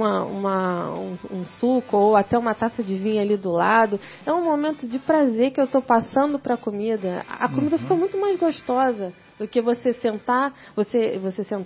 um suco ou até uma taça de vinho ali do lado. É um momento de prazer que eu estou passando para a comida. A comida fica muito mais gostosa do que você sentar, você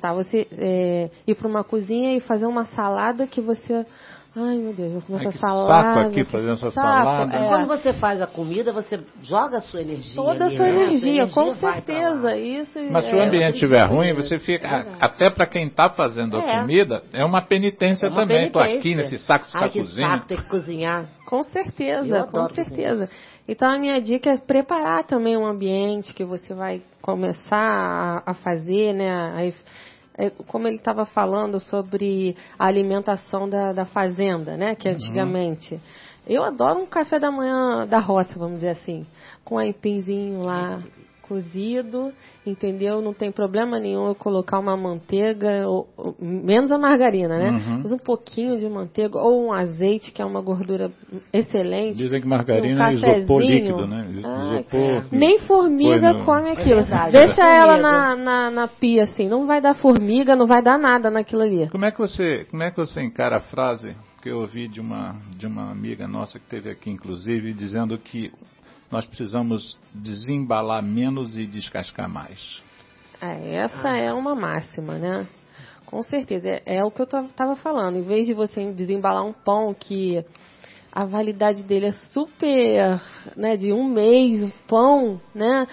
ir para uma cozinha e fazer uma salada que você... Ai, meu Deus, eu começo a salada. Saco aqui fazendo essa salada. Quando você faz a comida, você joga a sua energia. Toda a sua energia, com certeza. Isso. Mas se o ambiente estiver ruim, você fica... Até para quem está fazendo a comida, é uma penitência também. Estou aqui nesse saco de cozinha. Saco, tem que cozinhar. Com certeza, com certeza. Então, a minha dica é preparar também um ambiente que você vai começar a fazer, né? Como ele estava falando sobre a alimentação da fazenda, né? Que antigamente. Eu adoro um café da manhã da roça, vamos dizer assim. Com aipimzinho lá cozido, entendeu? Não tem problema nenhum eu colocar uma manteiga, menos a margarina, né? Mas um pouquinho de manteiga ou um azeite, que é uma gordura excelente. Dizem que margarina é isopor líquido, né? Nem formiga come aquilo. Deixa ela na pia, assim. Não vai dar formiga, não vai dar nada naquilo ali. Como é que você encara a frase que eu ouvi de uma amiga nossa que esteve aqui, inclusive, dizendo que nós precisamos desembalar menos e descascar mais? Essa é uma máxima, né? Com certeza. É o que eu estava falando. Em vez de você desembalar um pão que a validade dele é super, né, de um mês, o pão, né?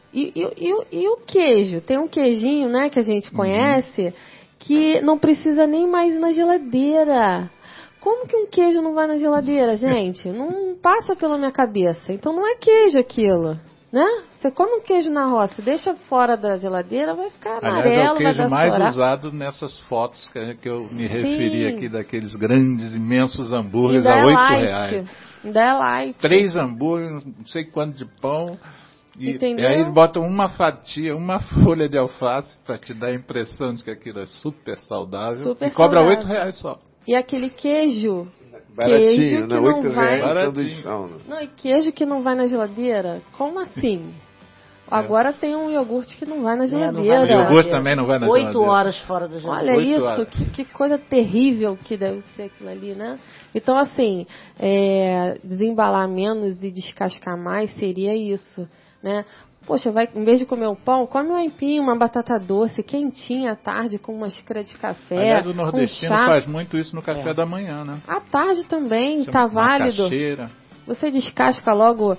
E o queijo? Tem um queijinho, né, que a gente conhece, que não precisa nem mais ir na geladeira. Como que um queijo não vai na geladeira, gente? Não passa pela minha cabeça. Então não é queijo aquilo, né? Você come um queijo na roça, deixa fora da geladeira, vai ficar amarelo, vai dar estourar. É o queijo mais usado nessas fotos que eu me referi aqui, daqueles grandes, imensos hambúrgueres a R$8. Ainda é light. 3 hambúrgueres, não sei quanto de pão. E entendeu? aí botam uma fatia, uma folha de alface para te dar a impressão de que aquilo é super saudável. E cobra R$8 só. E aquele queijo... Baratinho, que né? não R$8 vai... sanduichão. Não, e queijo que não vai na geladeira? Como assim? Agora tem um iogurte que não vai na geladeira. O iogurte também não vai na geladeira. 8 horas fora da geladeira. Olha isso, que coisa terrível que deve ser aquilo ali, né? Então, assim, desembalar menos e descascar mais seria isso, né? Poxa, em vez de comer o pão, come um aipim, uma batata doce, quentinha à tarde, com uma xícara de café. Aliás, o nordestino faz muito isso no café da manhã, né? À tarde também, tá válido. Macaxeira. Você descasca logo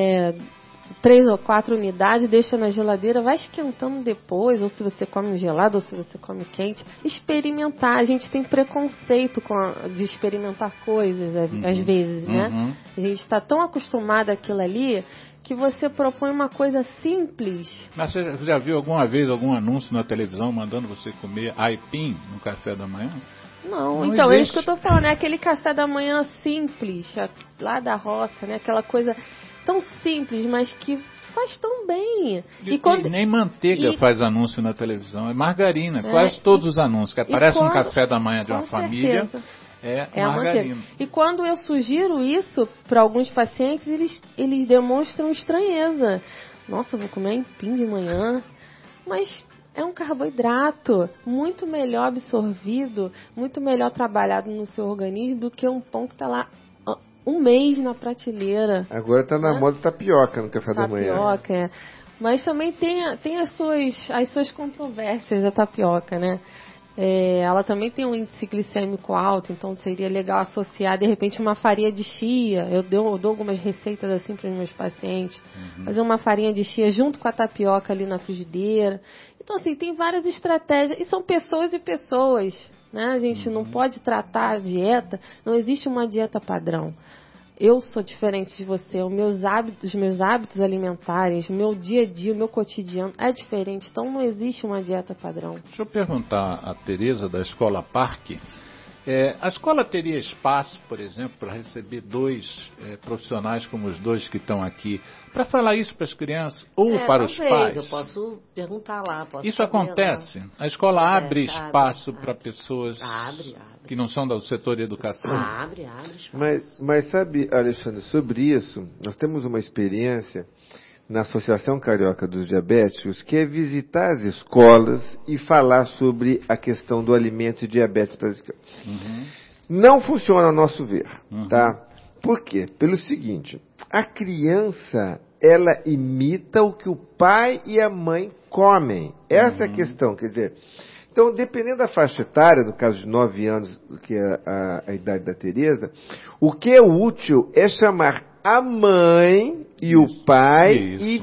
3 ou 4 unidades, deixa na geladeira, vai esquentando depois, ou se você come gelado, ou se você come quente. Experimentar. A gente tem preconceito de experimentar coisas, às vezes, né? A gente está tão acostumado àquilo ali, que você propõe uma coisa simples. Mas você já viu alguma vez algum anúncio na televisão mandando você comer aipim no café da manhã? Não então existe. É isso que eu estou falando, é aquele café da manhã simples, lá da roça, né? Aquela coisa tão simples, mas que faz tão bem. E nem manteiga faz anúncio na televisão, é margarina. Quase todos os anúncios que aparecem no café da manhã de uma família é margarina. E quando eu sugiro isso para alguns pacientes, eles demonstram estranheza. Nossa, eu vou comer empim de manhã, mas é um carboidrato muito melhor absorvido, muito melhor trabalhado no seu organismo do que um pão que está lá um mês na prateleira. Agora está na moda tapioca no café da manhã. Tapioca, Mas também tem as suas controvérsias da tapioca, né? Ela também tem um índice glicêmico alto, então seria legal associar, de repente, uma farinha de chia. Eu dou algumas receitas assim para os meus pacientes. Fazer uma farinha de chia junto com a tapioca ali na frigideira. Então, assim, tem várias estratégias. E são pessoas e pessoas, né? A gente não pode tratar a dieta. Não existe uma dieta padrão. Eu sou diferente de você. Os meus hábitos alimentares, o meu dia a dia, o meu cotidiano é diferente. Então, não existe uma dieta padrão. Deixa eu perguntar a Tereza da Escola Parque. A escola teria espaço, por exemplo, para receber dois profissionais como os dois que estão aqui, para falar isso para as crianças ou para os pais? Eu posso perguntar lá. Isso acontece? Lá. A escola abre espaço para pessoas que não são do setor de educação? Abre espaço. Mas sabe, Alexandre, sobre isso, nós temos uma experiência na Associação Carioca dos Diabéticos, que é visitar as escolas e falar sobre a questão do alimento e diabetes para as crianças. Não funciona a nosso ver, tá? Por quê? Pelo seguinte, a criança, ela imita o que o pai e a mãe comem. Essa é a questão, quer dizer... Então, dependendo da faixa etária, no caso de 9 anos, que é a idade da Tereza, o que é útil é chamar a mãe e o pai e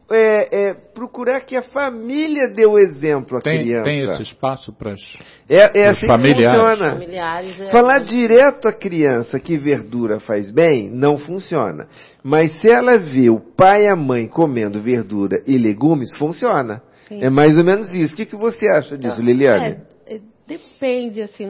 procurar que a família dê o exemplo à criança. Tem esse espaço para os assim familiares? Que funciona. Falar direto à criança que verdura faz bem, não funciona. Mas se ela vê o pai e a mãe comendo verdura e legumes, funciona. Sim. É mais ou menos isso. O que você acha disso, Liliane? Depende, assim,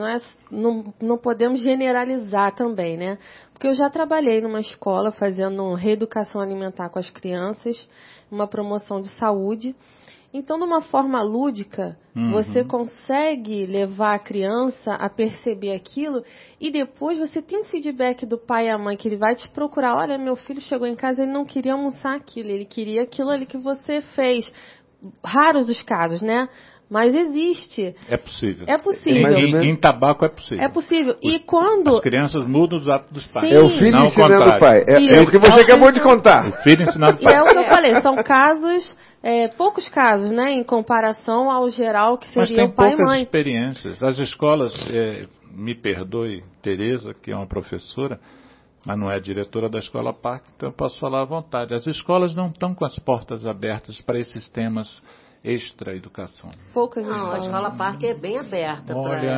não podemos generalizar também, né? Porque eu já trabalhei numa escola fazendo reeducação alimentar com as crianças, uma promoção de saúde. Então, de uma forma lúdica, você consegue levar a criança a perceber aquilo e depois você tem um feedback do pai e a mãe que ele vai te procurar. Olha, meu filho chegou em casa, ele não queria almoçar aquilo, ele queria aquilo ali que você fez. Raros os casos, né? Mas existe. É possível. É possível. Em tabaco é possível. É possível. E quando... As crianças mudam os hábitos dos pais. Sim. É o filho não ensinando o pai. É o que você acabou de contar. O filho ensinando o pai. E é o que eu falei. São casos, poucos casos, né? Em comparação ao geral que seria o pai e mãe. Mas tem poucas experiências. As escolas, me perdoe, Tereza, que é uma professora, mas não é diretora da Escola Parque, então eu posso falar à vontade. As escolas não estão com as portas abertas para esses temas extra-educação. Poucas escolas. A Escola Parque é bem aberta.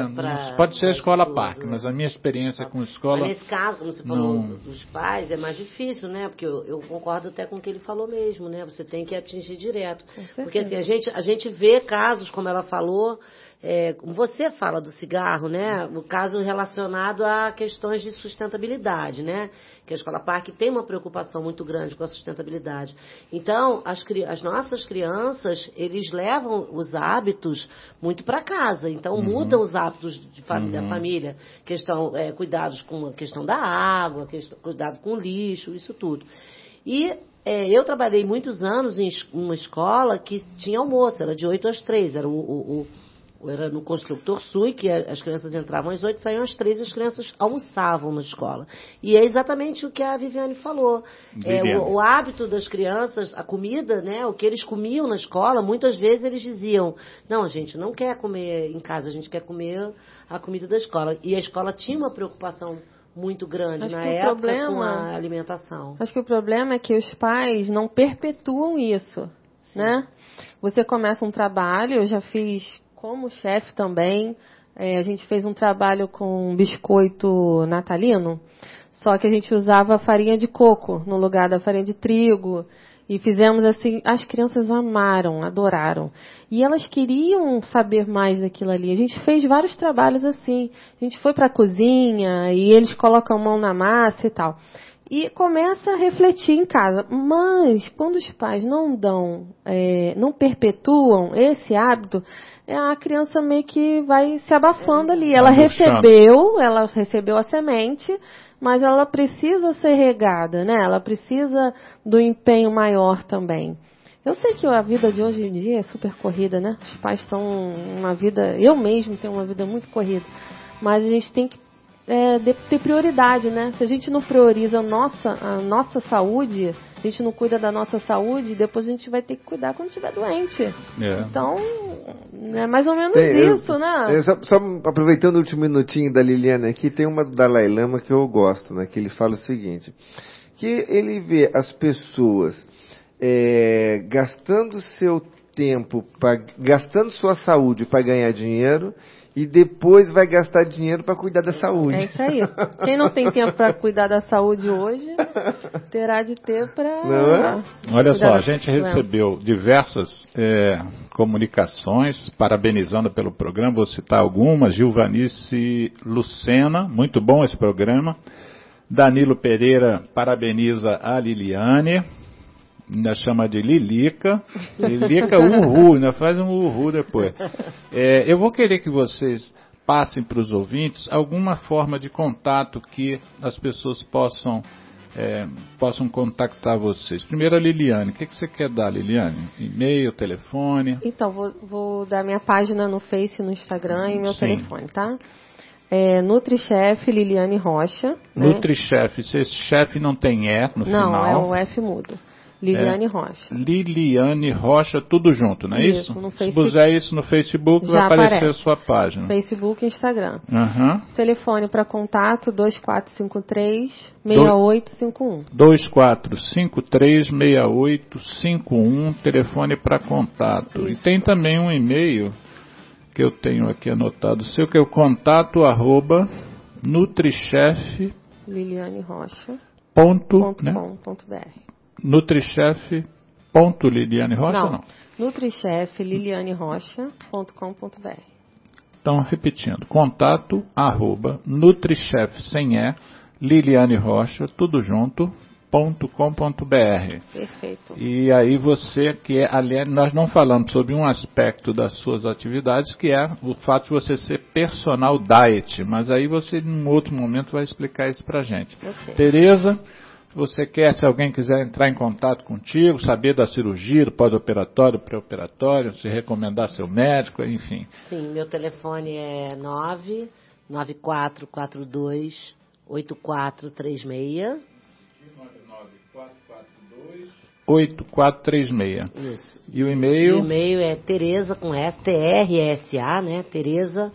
Pode ser a Escola Parque, mas a minha experiência com a escola... Mas nesse caso, como você falou dos pais, é mais difícil, né? Porque eu concordo até com o que ele falou mesmo, né? Você tem que atingir direto. Porque assim, a gente vê casos, como ela falou... você fala do cigarro, né? O caso relacionado a questões de sustentabilidade, né? Que a Escola Parque tem uma preocupação muito grande com a sustentabilidade. Então, as nossas crianças, eles levam os hábitos muito para casa. Então, mudam os hábitos da família. Cuidados com a questão da água, cuidado com o lixo, isso tudo. E eu trabalhei muitos anos em uma escola que tinha almoço, era de 8 às 3, era no Construtor Sul, que as crianças entravam às 8, saíam às 3 e as crianças almoçavam na escola. E é exatamente o que a Viviane falou. O hábito das crianças, a comida, né, o que eles comiam na escola, muitas vezes eles diziam, não, a gente não quer comer em casa, a gente quer comer a comida da escola. E a escola tinha uma preocupação muito grande na época com a alimentação. Acho que o problema é que os pais não perpetuam isso, né? Você começa um trabalho, eu já fiz... Como chefe também, a gente fez um trabalho com biscoito natalino, só que a gente usava farinha de coco no lugar da farinha de trigo. E fizemos assim, as crianças amaram, adoraram. E elas queriam saber mais daquilo ali. A gente fez vários trabalhos assim. A gente foi para a cozinha e eles colocam a mão na massa e tal. E começa a refletir em casa. Mas, quando os pais não perpetuam esse hábito, a criança meio que vai se abafando ali. Ela recebeu a semente, mas ela precisa ser regada, né? Ela precisa do empenho maior também. Eu sei que a vida de hoje em dia é super corrida, né? Os pais são uma vida... Eu mesmo tenho uma vida muito corrida. Mas a gente tem que ter prioridade, né? Se a gente não prioriza a nossa saúde, a gente não cuida da nossa saúde, depois a gente vai ter que cuidar quando estiver doente. Então, é mais ou menos isso, né? Só aproveitando o último minutinho da Liliane aqui, tem uma do Dalai Lama que eu gosto, né? Que ele fala o seguinte, que ele vê as pessoas gastando seu tempo, gastando sua saúde para ganhar dinheiro, e depois vai gastar dinheiro para cuidar da saúde. É isso aí. Quem não tem tempo para cuidar da saúde hoje, terá de ter para... Olha só, a gente recebeu diversas comunicações, parabenizando pelo programa, vou citar algumas. Gilvanice Lucena, muito bom esse programa. Danilo Pereira parabeniza a Liliane, ainda chama de Lilica. Lilica Uhu, ainda faz um Uhu depois. Eu vou querer que vocês passem para os ouvintes alguma forma de contato que as pessoas possam contactar vocês. Primeiro a Liliane. O que você quer dar, Liliane? E-mail, telefone? Então, vou dar minha página no Face, no Instagram e meu telefone, tá? Nutrichef Liliane Rocha. Nutrichef, se esse chefe não tem no final. Não, é o F mudo. Liliane Rocha. Liliane Rocha, tudo junto, não é isso? No Se puser isso no Facebook, vai aparecer a sua página. Facebook e Instagram. Telefone para contato 2453-6851. 2453-6851, telefone para contato. Isso. E tem também um e-mail que eu tenho aqui anotado, seu, que é o contato @ nutrichef lilianerocha.com.br. Nutrichef.Liliane Rocha, não? Nutrichef.lilianerocha.com.br. Então, repetindo, contato @ nutrichef sem Liliane Rocha, tudo junto, .com.br. Perfeito. E aí você, nós não falamos sobre um aspecto das suas atividades, que é o fato de você ser personal diet, mas aí você, em outro momento, vai explicar isso pra gente. Okay. Tereza, se alguém quiser entrar em contato contigo, saber da cirurgia, do pós-operatório, pré-operatório, se recomendar seu médico, enfim. Sim, meu telefone é 99442-8436. 8436. Isso. E o e-mail? O e-mail é Tereza com S, T-R-E-S-A, né? Tereza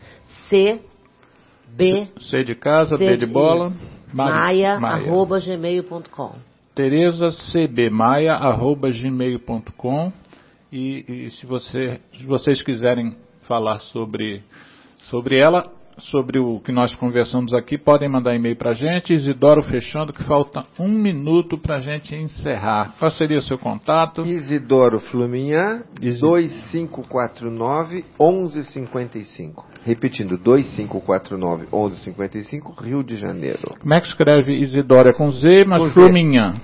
C-B. C de casa, B de bola. Maia@gmail.com. terezacbmaia@gmail.com. E se vocês quiserem falar sobre ela, sobre o que nós conversamos aqui, podem mandar e-mail para a gente. Isidoro, fechando, que falta 1 minuto para a gente encerrar. Qual seria o seu contato? Isidoro Fluminha, 2549-1155. Repetindo, 2549-1155, Rio de Janeiro. Como é que escreve Isidoro? É com Z, mas com Fluminha.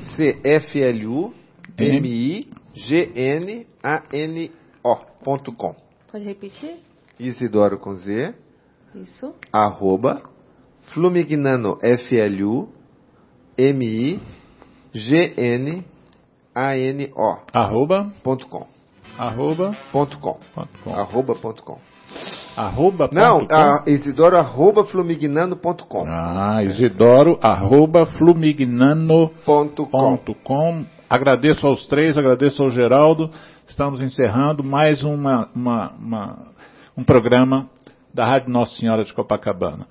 CFLUMIGNANO.com. Pode repetir? Isidoro com Z. Isso. @Flumignano, FLUMIGNANO.com. Isidoro @flumignano.com. Isidoro @flumignano.com. Agradeço aos três, agradeço ao Geraldo. Estamos encerrando mais um programa da Rádio Nossa Senhora de Copacabana.